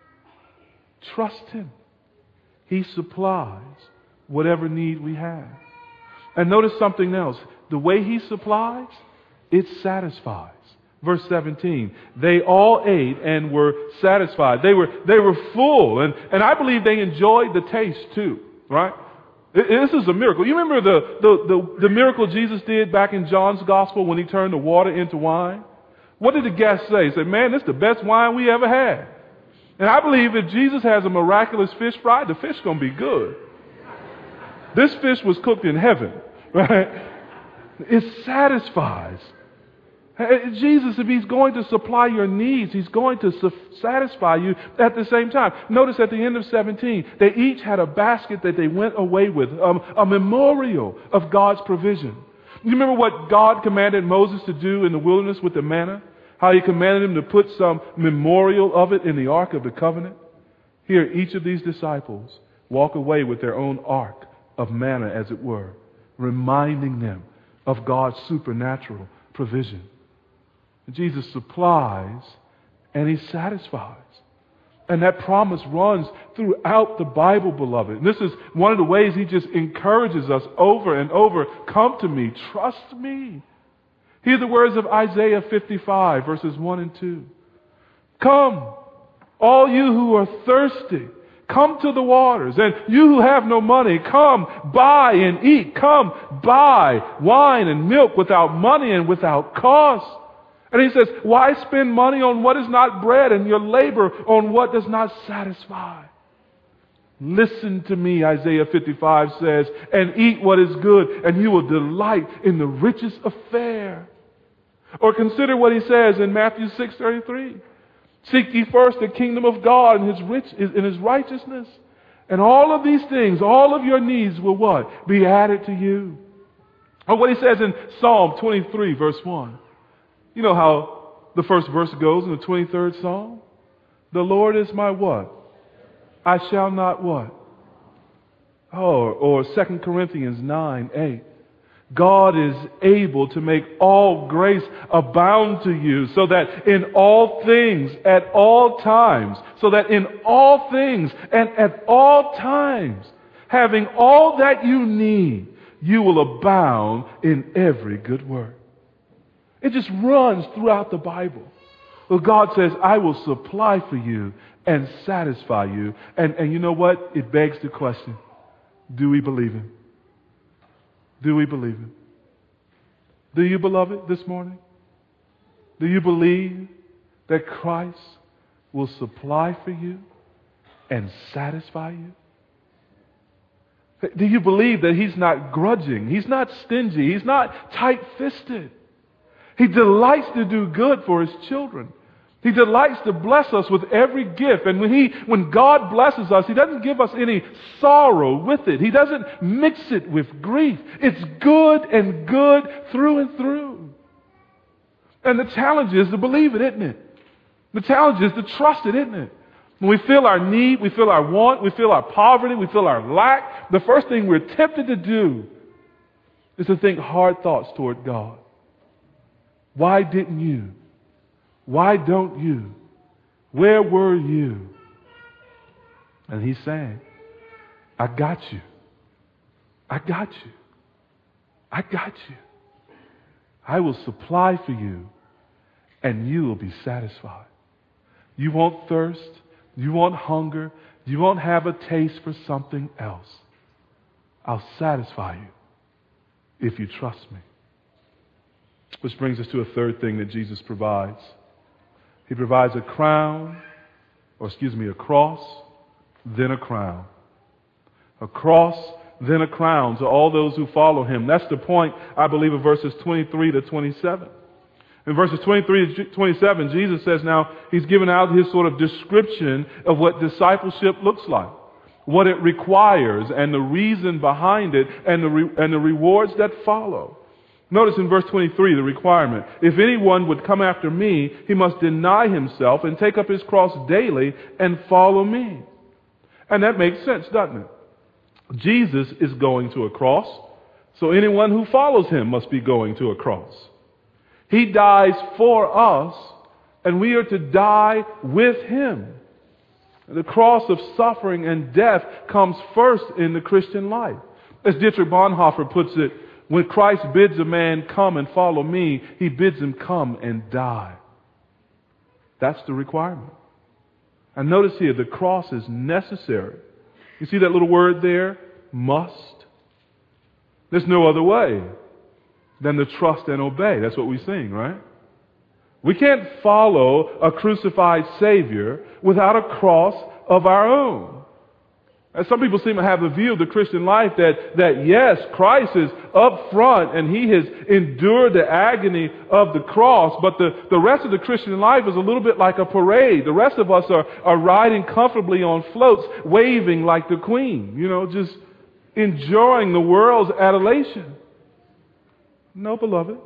Trust him. He supplies whatever need we have. And notice something else. The way he supplies, it satisfies. Verse seventeen, they all ate and were satisfied. They were, they were full. And, and I believe they enjoyed the taste too, right? This is a miracle. You remember the, the, the, the miracle Jesus did back in John's gospel when he turned the water into wine? What did the guests say? He said, man, this is the best wine we ever had. And I believe if Jesus has a miraculous fish fry, the fish is going to be good. This fish was cooked in heaven, right? It satisfies. Jesus, if he's going to supply your needs, he's going to su- satisfy you at the same time. Notice at the end of seventeen, they each had a basket that they went away with, um, a memorial of God's provision. You remember what God commanded Moses to do in the wilderness with the manna? How he commanded him to put some memorial of it in the Ark of the Covenant? Here, each of these disciples walk away with their own ark of manna, as it were, reminding them of God's supernatural provision. Jesus supplies and he satisfies. And that promise runs throughout the Bible, beloved. And this is one of the ways he just encourages us over and over. Come to me. Trust me. Hear the words of Isaiah fifty-five, verses one and two. Come, all you who are thirsty, come to the waters. And you who have no money, come, buy and eat. Come, buy wine and milk without money and without cost. And he says, why spend money on what is not bread and your labor on what does not satisfy? Listen to me, Isaiah fifty-five says, and eat what is good, and you will delight in the richest of fare. Or consider what he says in Matthew six thirty-three. Seek ye first the kingdom of God and his rich and his righteousness. And all of these things, all of your needs will what? Be added to you. Or what he says in Psalm twenty-three, verse one. You know how the first verse goes in the twenty-third Psalm? The Lord is my what? I shall not what? Oh, or Second Corinthians nine, eight. God is able to make all grace abound to you, so that in all things, at all times, so that in all things and at all times, having all that you need, you will abound in every good work. It just runs throughout the Bible. Well, God says, I will supply for you and satisfy you. And, and you know what? It begs the question, do we believe him? Do we believe him? Do you, beloved, this morning? Do you believe that Christ will supply for you and satisfy you? Do you believe that He's not grudging? He's not stingy. He's not tight-fisted. He delights to do good for His children. He delights to bless us with every gift. And when He, when God blesses us, He doesn't give us any sorrow with it. He doesn't mix it with grief. It's good and good through and through. And the challenge is to believe it, isn't it? The challenge is to trust it, isn't it? When we feel our need, we feel our want, we feel our poverty, we feel our lack, the first thing we're tempted to do is to think hard thoughts toward God. Why didn't you? Why don't you? Where were you? And He's saying, I got you. I got you. I got you. I will supply for you, and you will be satisfied. You won't thirst. You won't hunger. You won't have a taste for something else. I'll satisfy you if you trust me. Which brings us to a third thing that Jesus provides. He provides a crown, or excuse me, a cross, then a crown. A cross, then a crown to all those who follow Him. That's the point, I believe, of verses twenty-three to twenty-seven. In verses twenty-three to twenty-seven, Jesus says now He's given out His sort of description of what discipleship looks like, what it requires, and the reason behind it, and the, re- and the rewards that follow. Notice in verse twenty-three, the requirement. If anyone would come after me, he must deny himself and take up his cross daily and follow me. And that makes sense, doesn't it? Jesus is going to a cross, so anyone who follows Him must be going to a cross. He dies for us, and we are to die with Him. The cross of suffering and death comes first in the Christian life. As Dietrich Bonhoeffer puts it, when Christ bids a man come and follow me, He bids him come and die. That's the requirement. And notice here, the cross is necessary. You see that little word there? Must. There's no other way than to trust and obey. That's what we sing, right? We can't follow a crucified Savior without a cross of our own. And some people seem to have a view of the Christian life that, that yes, Christ is up front and He has endured the agony of the cross, but the, the rest of the Christian life is a little bit like a parade. The rest of us are, are riding comfortably on floats, waving like the Queen, you know, just enjoying the world's adulation. No, beloved.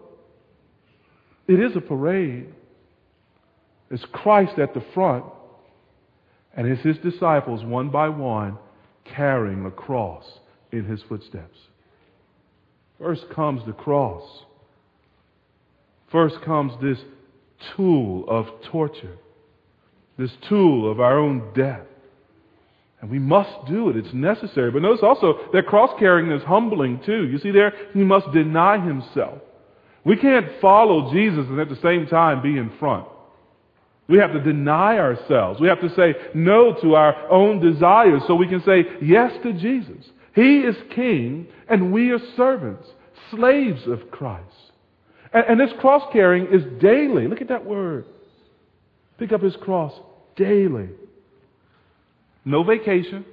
It is a parade. It's Christ at the front, and it's His disciples one by one carrying the cross in His footsteps. First comes the cross. First comes this tool of torture, this tool of our own death. And we must do it. It's necessary. But notice also that cross carrying is humbling too. You see there, He must deny Himself. We can't follow Jesus and at the same time be in front. We have to deny ourselves. We have to say no to our own desires so we can say yes to Jesus. He is King and we are servants, slaves of Christ. And, and this cross carrying is daily. Look at that word. Pick up His cross daily. No vacation,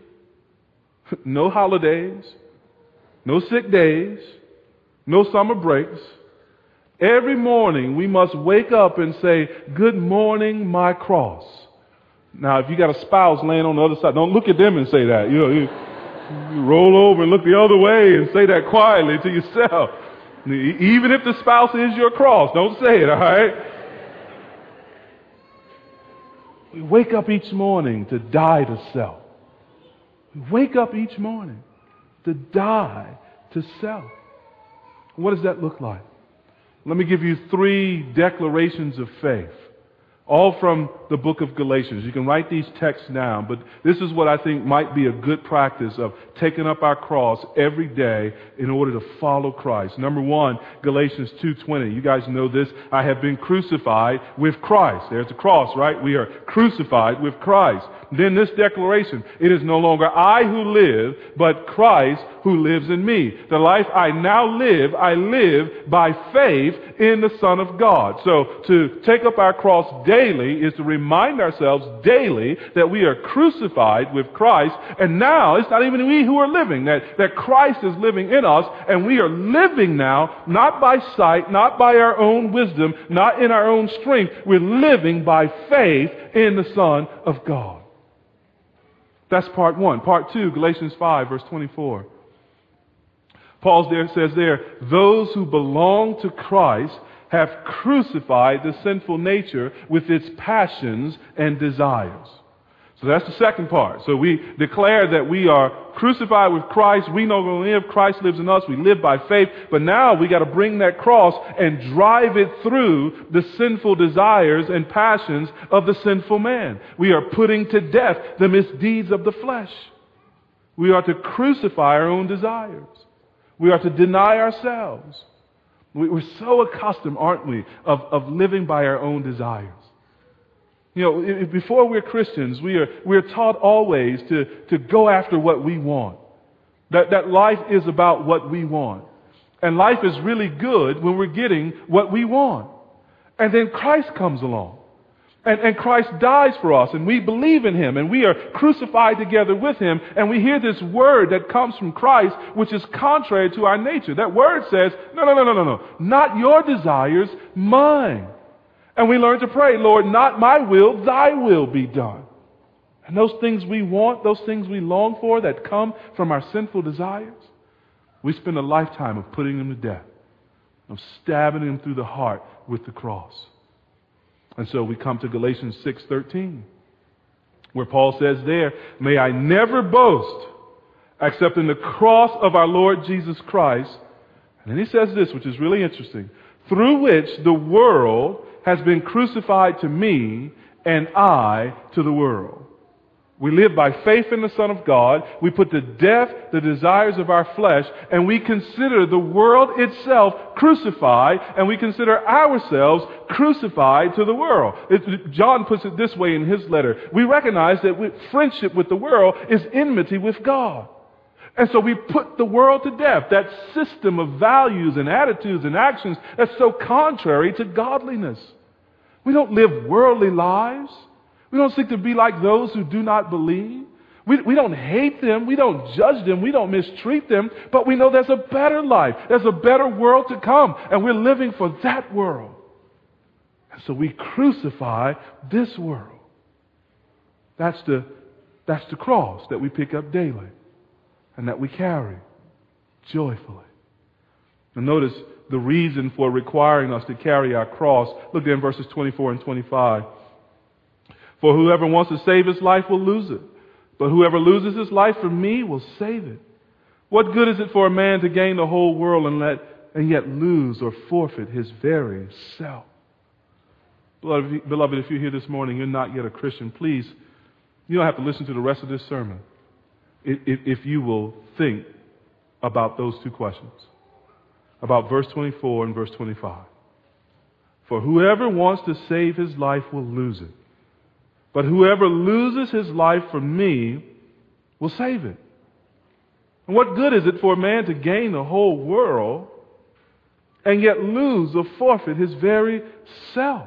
no holidays, no sick days, no summer breaks. Every morning we must wake up and say, good morning, my cross. Now, if you got a spouse laying on the other side, don't look at them and say that. You know, you, you roll over and look the other way and say that quietly to yourself. Even if the spouse is your cross, don't say it, all right? We wake up each morning to die to self. We wake up each morning to die to self. What does that look like? Let me give you three declarations of faith, all from the book of Galatians. You can write these texts down, but this is what I think might be a good practice of taking up our cross every day in order to follow Christ. Number one, Galatians two twenty. You guys know this. I have been crucified with Christ. There's the cross, right? We are crucified with Christ. Then this declaration, it is no longer I who live, but Christ who lives in me. The life I now live, I live by faith in the Son of God. So to take up our cross daily is to remind ourselves daily that we are crucified with Christ, and now it's not even we who are living, that, that Christ is living in us, and we are living now not by sight, not by our own wisdom, not in our own strength. We're living by faith in the Son of God. That's part one. Part two, Galatians five, verse twenty-four. Paul there says there, those who belong to Christ have crucified the sinful nature with its passions and desires. So that's the second part. So we declare that we are crucified with Christ. We no longer live. Christ lives in us. We live by faith. But now we got to bring that cross and drive it through the sinful desires and passions of the sinful man. We are putting to death the misdeeds of the flesh. We are to crucify our own desires. We are to deny ourselves. We're so accustomed, aren't we, of, of living by our own desires. You know, before we're Christians, we are we're taught always to, to go after what we want. That, that life is about what we want. And life is really good when we're getting what we want. And then Christ comes along. And, and Christ dies for us, and we believe in Him, and we are crucified together with Him, and we hear this word that comes from Christ, which is contrary to our nature. That word says, no, no, no, no, no, no, not your desires, mine. And we learn to pray, Lord, not my will, thy will be done. And those things we want, those things we long for that come from our sinful desires, we spend a lifetime of putting them to death, of stabbing them through the heart with the cross. And so we come to Galatians six thirteen, where Paul says there, may I never boast except in the cross of our Lord Jesus Christ. And then he says this, which is really interesting, through which the world has been crucified to me and I to the world. We live by faith in the Son of God. We put to death the desires of our flesh, and we consider the world itself crucified, and we consider ourselves crucified to the world. It, John puts it this way in his letter. We recognize that we, friendship with the world is enmity with God. And so we put the world to death, that system of values and attitudes and actions that's so contrary to godliness. We don't live worldly lives. We don't seek to be like those who do not believe. We, we don't hate them. We don't judge them. We don't mistreat them. But we know there's a better life. There's a better world to come. And we're living for that world. And so we crucify this world. That's the, that's the cross that we pick up daily and that we carry joyfully. And notice the reason for requiring us to carry our cross. Look there in verses twenty-four and twenty-five. For whoever wants to save his life will lose it. But whoever loses his life for me will save it. What good is it for a man to gain the whole world and, let, and yet lose or forfeit his very self? Beloved, if you're here this morning, you're not yet a Christian, please, you don't have to listen to the rest of this sermon if you will think about those two questions, about verse twenty-four and verse twenty-five. For whoever wants to save his life will lose it. But whoever loses his life for me will save it. And what good is it for a man to gain the whole world and yet lose or forfeit his very self?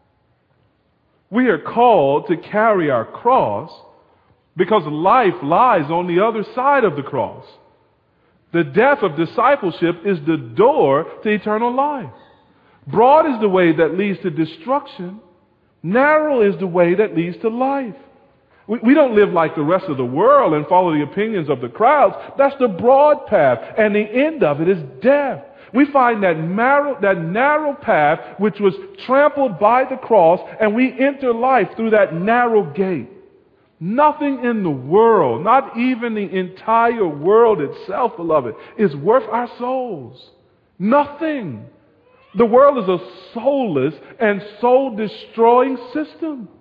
We are called to carry our cross because life lies on the other side of the cross. The death of discipleship is the door to eternal life. Broad is the way that leads to destruction. Narrow is the way that leads to life. We, we don't live like the rest of the world and follow the opinions of the crowds. That's the broad path, and the end of it is death. We find that narrow, that narrow path which was trampled by the cross, and we enter life through that narrow gate. Nothing in the world, not even the entire world itself, beloved, is worth our souls. Nothing. The world is a soulless and soul-destroying system.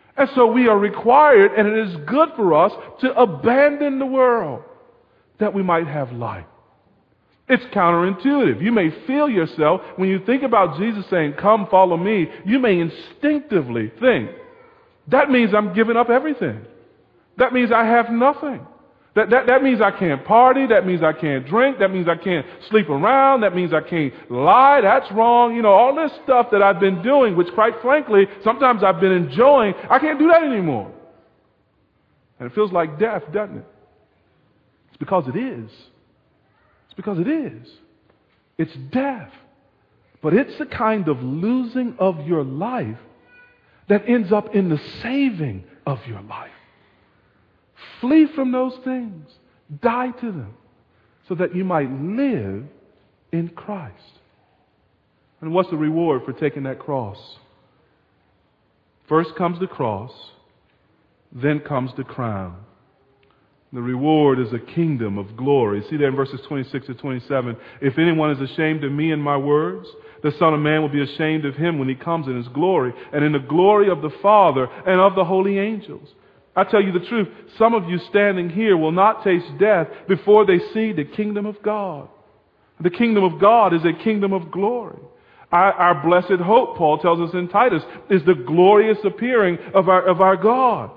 And so we are required, and it is good for us, to abandon the world that we might have life. It's counterintuitive. You may feel yourself, when you think about Jesus saying, come follow me, you may instinctively think, that means I'm giving up everything. That means I have nothing. That, that, that means I can't party. That means I can't drink. That means I can't sleep around. That means I can't lie. That's wrong. You know, all this stuff that I've been doing, which quite frankly, sometimes I've been enjoying, I can't do that anymore. And it feels like death, doesn't it? It's because it is. It's because it is. It's death. But it's the kind of losing of your life that ends up in the saving of your life. Flee from those things. Die to them so that you might live in Christ. And what's the reward for taking that cross? First comes the cross, then comes the crown. The reward is a kingdom of glory. See that in verses twenty-six to twenty-seven. If anyone is ashamed of me and my words, the Son of Man will be ashamed of him when he comes in his glory, and in the glory of the Father and of the holy angels. I tell you the truth, some of you standing here will not taste death before they see the kingdom of God. The kingdom of God is a kingdom of glory. Our, our blessed hope, Paul tells us in Titus, is the glorious appearing of our, of our God.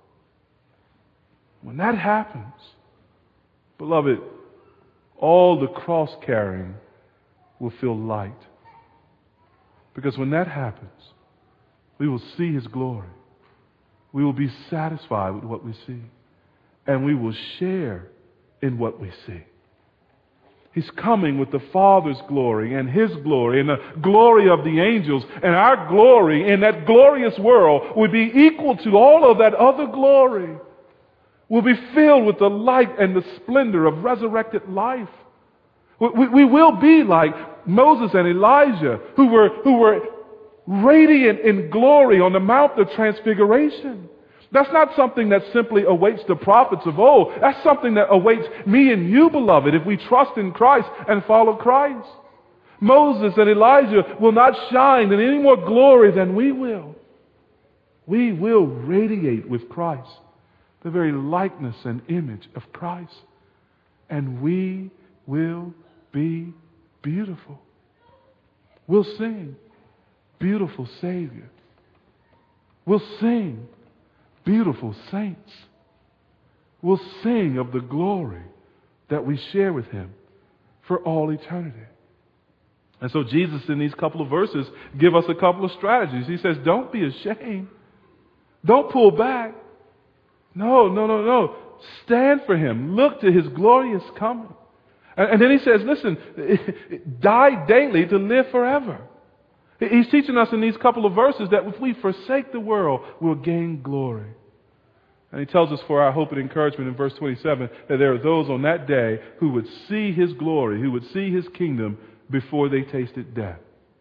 When that happens, beloved, all the cross carrying will feel light. Because when that happens, we will see His glory. We will be satisfied with what we see. And we will share in what we see. He's coming with the Father's glory and His glory and the glory of the angels. And our glory in that glorious world will be equal to all of that other glory. We'll be filled with the light and the splendor of resurrected life. We, we, we will be like Moses and Elijah, who were, who were radiant in glory on the Mount of Transfiguration. That's not something that simply awaits the prophets of old. That's something that awaits me and you, beloved, if we trust in Christ and follow Christ. Moses and Elijah will not shine in any more glory than we will. We will radiate with Christ, the very likeness and image of Christ. And we will be beautiful. We'll sing, beautiful Savior. We'll sing, beautiful saints. We'll sing of the glory that we share with Him for all eternity. And so Jesus, in these couple of verses, give us a couple of strategies. He says, don't be ashamed. Don't pull back. No, no, no, no. Stand for Him. Look to His glorious coming. And, and then He says, listen, die daily to live forever. He's teaching us in these couple of verses that if we forsake the world, we'll gain glory. And He tells us for our hope and encouragement in verse twenty-seven that there are those on that day who would see His glory, who would see His kingdom before they tasted death.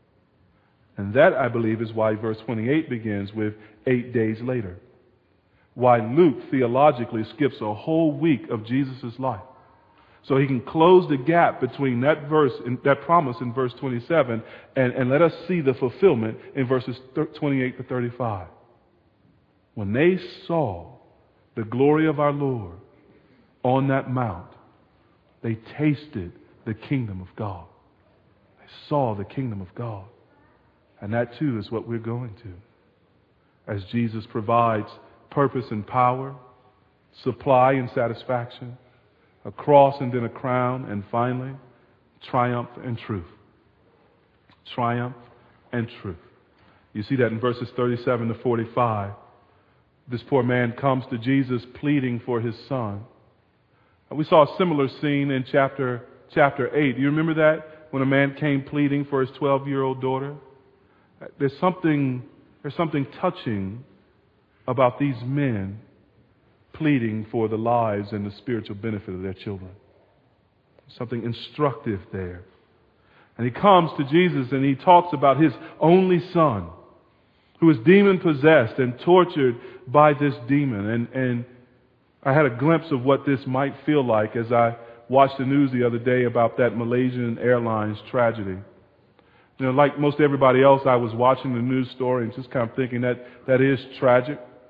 And that, I believe, is why verse twenty-eight begins with eight days later. Why Luke theologically skips a whole week of Jesus' life. So he can close the gap between that verse and that promise in verse twenty-seven and, and let us see the fulfillment in verses twenty-eight to thirty-five. When they saw the glory of our Lord on that mount, they tasted the kingdom of God. They saw the kingdom of God. And that too is what we're going to. As Jesus provides purpose and power, supply and satisfaction, a cross and then a crown, and finally, triumph and truth. Triumph and truth. You see that in verses thirty-seven to forty-five. This poor man comes to Jesus pleading for his son. And we saw a similar scene in chapter, chapter eight. Do you remember that? When a man came pleading for his twelve-year-old daughter? There's something, there's something touching about these men pleading for the lives and the spiritual benefit of their children. Something instructive there. And he comes to Jesus and he talks about his only son, who is demon-possessed and tortured by this demon. And, and I had a glimpse of what this might feel like as I watched the news the other day about that Malaysian Airlines tragedy. You know, like most everybody else, I was watching the news story and just kind of thinking that that is tragic.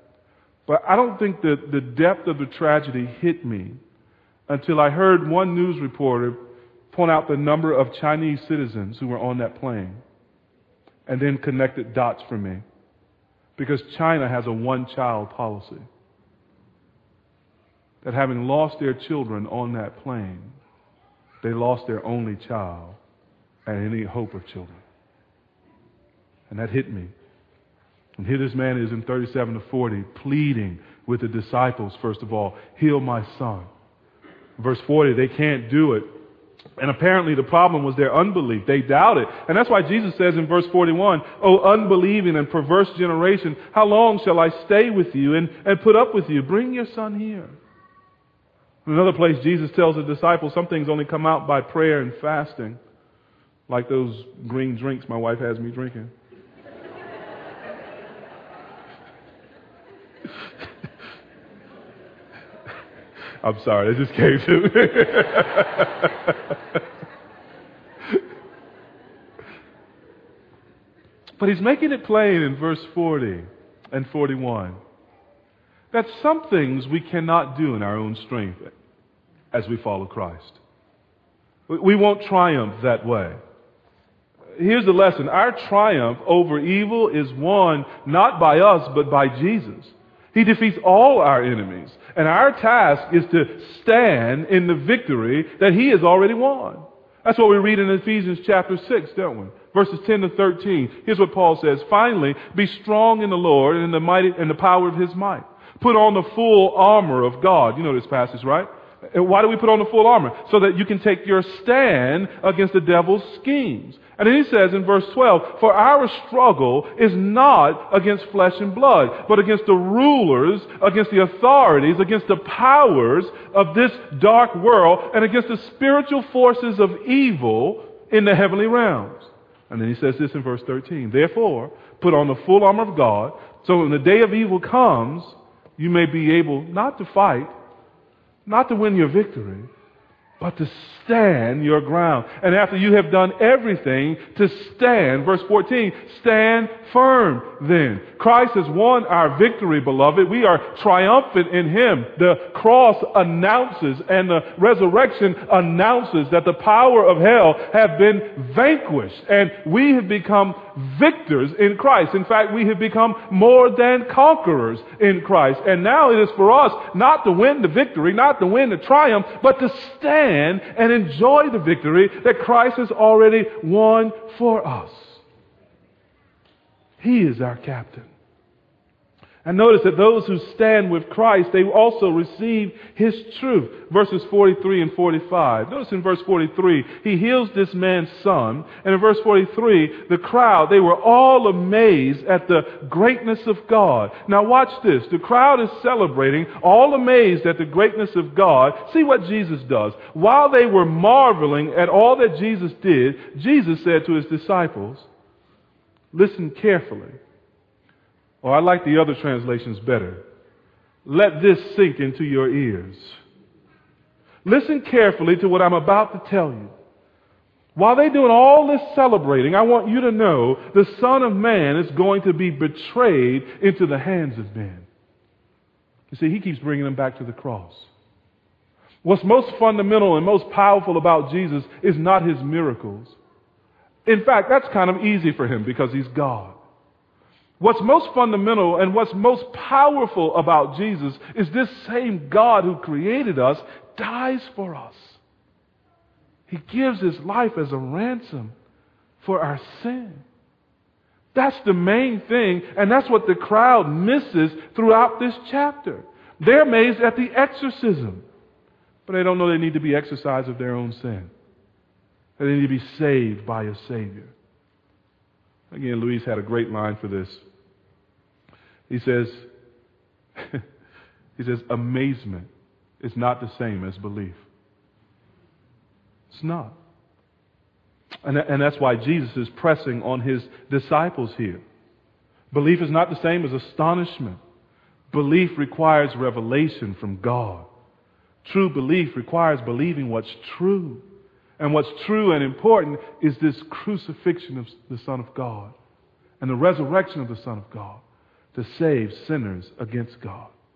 But I don't think that the depth of the tragedy hit me until I heard one news reporter point out the number of Chinese citizens who were on that plane and then connected dots for me. Because China has a one-child policy. That having lost their children on that plane, they lost their only child and any hope of children. And that hit me. And here this man is in thirty-seven to forty, pleading with the disciples, first of all, heal my son. Verse forty, they can't do it. And apparently the problem was their unbelief. They doubted. And that's why Jesus says in verse forty-one, "O unbelieving and perverse generation, how long shall I stay with you and, and put up with you? Bring your son here." In another place, Jesus tells the disciples some things only come out by prayer and fasting, like those green drinks my wife has me drinking. I'm sorry, that just came to me. But he's making it plain in verse forty and forty-one that some things we cannot do in our own strength as we follow Christ. We won't triumph that way. Here's the lesson. Our triumph over evil is won not by us, but by Jesus. He defeats all our enemies. And our task is to stand in the victory that He has already won. That's what we read in Ephesians chapter six, don't we? Verses ten to thirteen. Here's what Paul says. Finally, be strong in the Lord and in the mighty and the power of His might. Put on the full armor of God. You know this passage, right? And why do we put on the full armor? So that you can take your stand against the devil's schemes. And then he says in verse twelve, for our struggle is not against flesh and blood, but against the rulers, against the authorities, against the powers of this dark world, and against the spiritual forces of evil in the heavenly realms. And then he says this in verse thirteen, therefore, put on the full armor of God, so when the day of evil comes, you may be able not to fight, not to win your victory, but to stand your ground. And after you have done everything, to stand. Verse fourteen, stand firm then. Christ has won our victory, beloved. We are triumphant in Him. The cross announces and the resurrection announces that the power of hell have been vanquished. And we have become victors in Christ. In fact, we have become more than conquerors in Christ. And now it is for us not to win the victory, not to win the triumph, but to stand and enjoy the victory that Christ has already won for us. He is our captain. And notice that those who stand with Christ, they also receive His truth. Verses forty-three and forty-five. Notice in verse forty-three, He heals this man's son. And in verse forty-three, the crowd, they were all amazed at the greatness of God. Now watch this. The crowd is celebrating, all amazed at the greatness of God. See what Jesus does. While they were marveling at all that Jesus did, Jesus said to His disciples, listen carefully. Or I like the other translations better. Let this sink into your ears. Listen carefully to what I'm about to tell you. While they're doing all this celebrating, I want you to know the Son of Man is going to be betrayed into the hands of men. You see, He keeps bringing them back to the cross. What's most fundamental and most powerful about Jesus is not His miracles. In fact, that's kind of easy for Him because He's God. What's most fundamental and what's most powerful about Jesus is this same God who created us dies for us. He gives His life as a ransom for our sin. That's the main thing, and that's what the crowd misses throughout this chapter. They're amazed at the exorcism, but they don't know they need to be exorcised of their own sin. They need to be saved by a Savior. Again, Luis had a great line for this. He says, he says, amazement is not the same as belief. It's not. And, and that's why Jesus is pressing on His disciples here. Belief is not the same as astonishment. Belief requires revelation from God. True belief requires believing what's true. And what's true and important is this crucifixion of the Son of God and the resurrection of the Son of God to save sinners against God.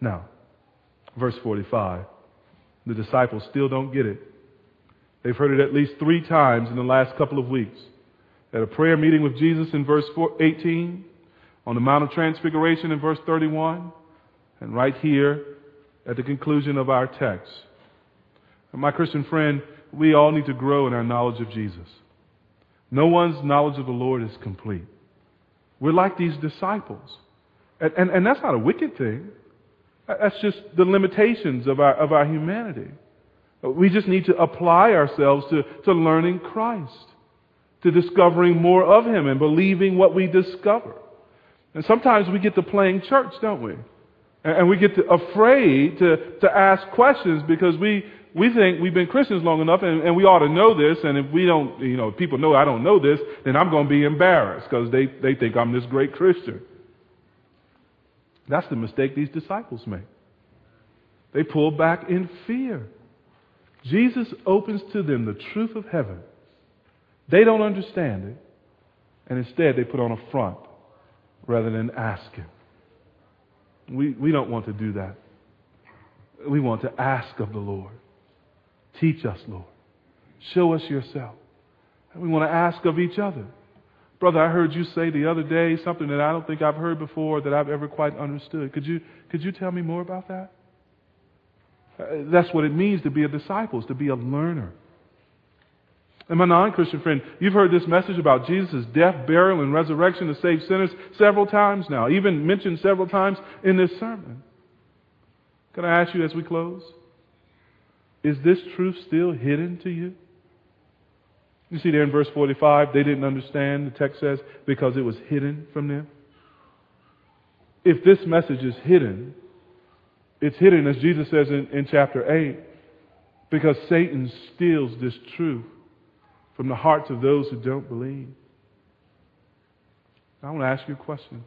Now, verse forty-five, the disciples still don't get it. They've heard it at least three times in the last couple of weeks. At a prayer meeting with Jesus in verse eighteen, on the Mount of Transfiguration in verse thirty-one, and right here at the conclusion of our text. And my Christian friend, we all need to grow in our knowledge of Jesus. No one's knowledge of the Lord is complete. We're like these disciples. And, and, and that's not a wicked thing. That's just the limitations of our, of our humanity. We just need to apply ourselves to, to learning Christ, to discovering more of Him and believing what we discover. And sometimes we get to playing church, don't we? And we get to, afraid to, to ask questions because we, we think we've been Christians long enough and, and we ought to know this. And if we don't, you know, if people know I don't know this, then I'm going to be embarrassed because they, they think I'm this great Christian. That's the mistake these disciples make. They pull back in fear. Jesus opens to them the truth of heaven. They don't understand it. And instead they put on a front rather than ask Him. We, we don't want to do that. We want to ask of the Lord. Teach us, Lord. Show us yourself. And we want to ask of each other. Brother, I heard you say the other day something that I don't think I've heard before that I've ever quite understood. Could you, could you tell me more about that? Uh, that's what it means to be a disciple, is to be a learner. And my non-Christian friend, you've heard this message about Jesus' death, burial, and resurrection to save sinners several times now, even mentioned several times in this sermon. Can I ask you as we close, is this truth still hidden to you? You see there in verse forty-five, they didn't understand, the text says, because it was hidden from them. If this message is hidden, it's hidden, as Jesus says in, in chapter eight, because Satan steals this truth from the hearts of those who don't believe. I want to ask you a question.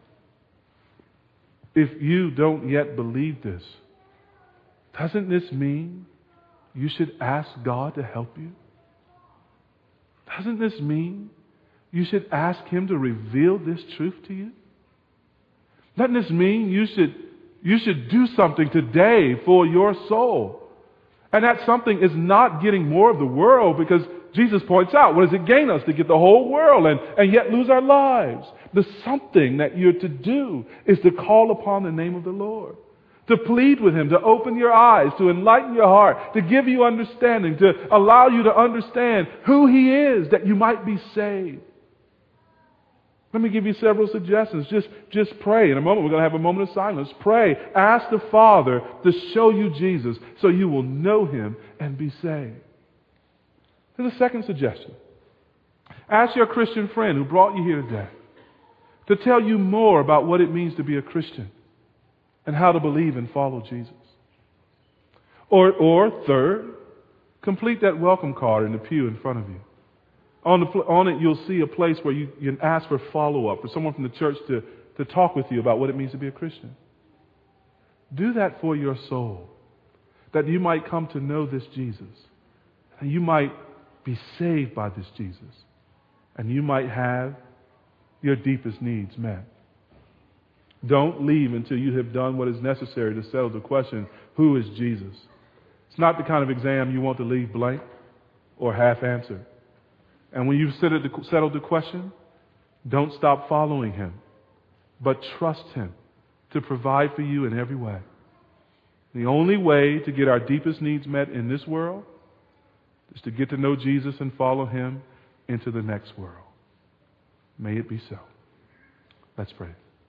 If you don't yet believe this, doesn't this mean you should ask God to help you? Doesn't this mean you should ask Him to reveal this truth to you? Doesn't this mean you should, you should do something today for your soul? And that something is not getting more of the world, because Jesus points out, what does it gain us to get the whole world and, and yet lose our lives? The something that you're to do is to call upon the name of the Lord, to plead with Him, to open your eyes, to enlighten your heart, to give you understanding, to allow you to understand who He is, that you might be saved. Let me give you several suggestions. Just, just pray. In a moment, we're going to have a moment of silence. Pray. Ask the Father to show you Jesus so you will know Him and be saved. Here's a second suggestion. Ask your Christian friend who brought you here today to tell you more about what it means to be a Christian and how to believe and follow Jesus. Or, or third, complete that welcome card in the pew in front of you. On, the, on it, you'll see a place where you, you can ask for follow-up, for someone from the church to, to talk with you about what it means to be a Christian. Do that for your soul, that you might come to know this Jesus, and you might be saved by this Jesus, and you might have your deepest needs met. Don't leave until you have done what is necessary to settle the question, who is Jesus? It's not the kind of exam you want to leave blank or half answered. And when you've settled the question, don't stop following Him, but trust Him to provide for you in every way. The only way to get our deepest needs met in this world is to get to know Jesus and follow Him into the next world. May it be so. Let's pray.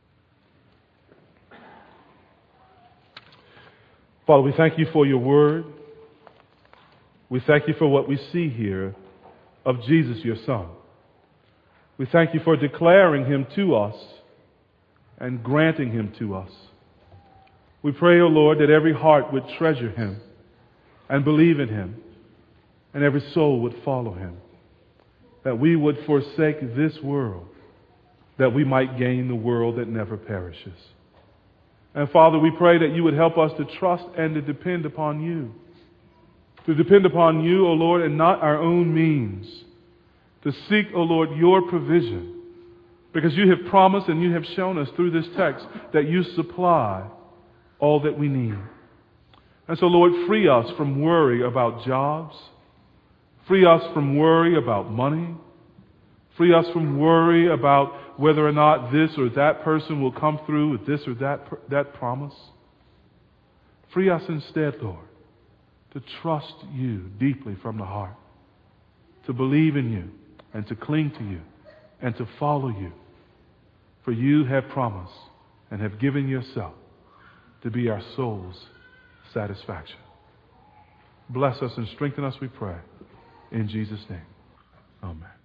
Father, we thank you for your word. We thank you for what we see here of Jesus, your Son. We thank you for declaring Him to us and granting Him to us. We pray, O Lord, that every heart would treasure Him and believe in Him, and every soul would follow Him, that we would forsake this world, that we might gain the world that never perishes. And Father, we pray that you would help us to trust and to depend upon you, to depend upon you, O Lord, and not our own means, to seek, O Lord, your provision, because you have promised and you have shown us through this text that you supply all that we need. And so, Lord, free us from worry about jobs. Free us from worry about money. Free us from worry about whether or not this or that person will come through with this or that, that promise. Free us instead, Lord, to trust you deeply from the heart, to believe in you and to cling to you and to follow you. For you have promised and have given yourself to be our soul's satisfaction. Bless us and strengthen us, we pray. In Jesus' name, amen.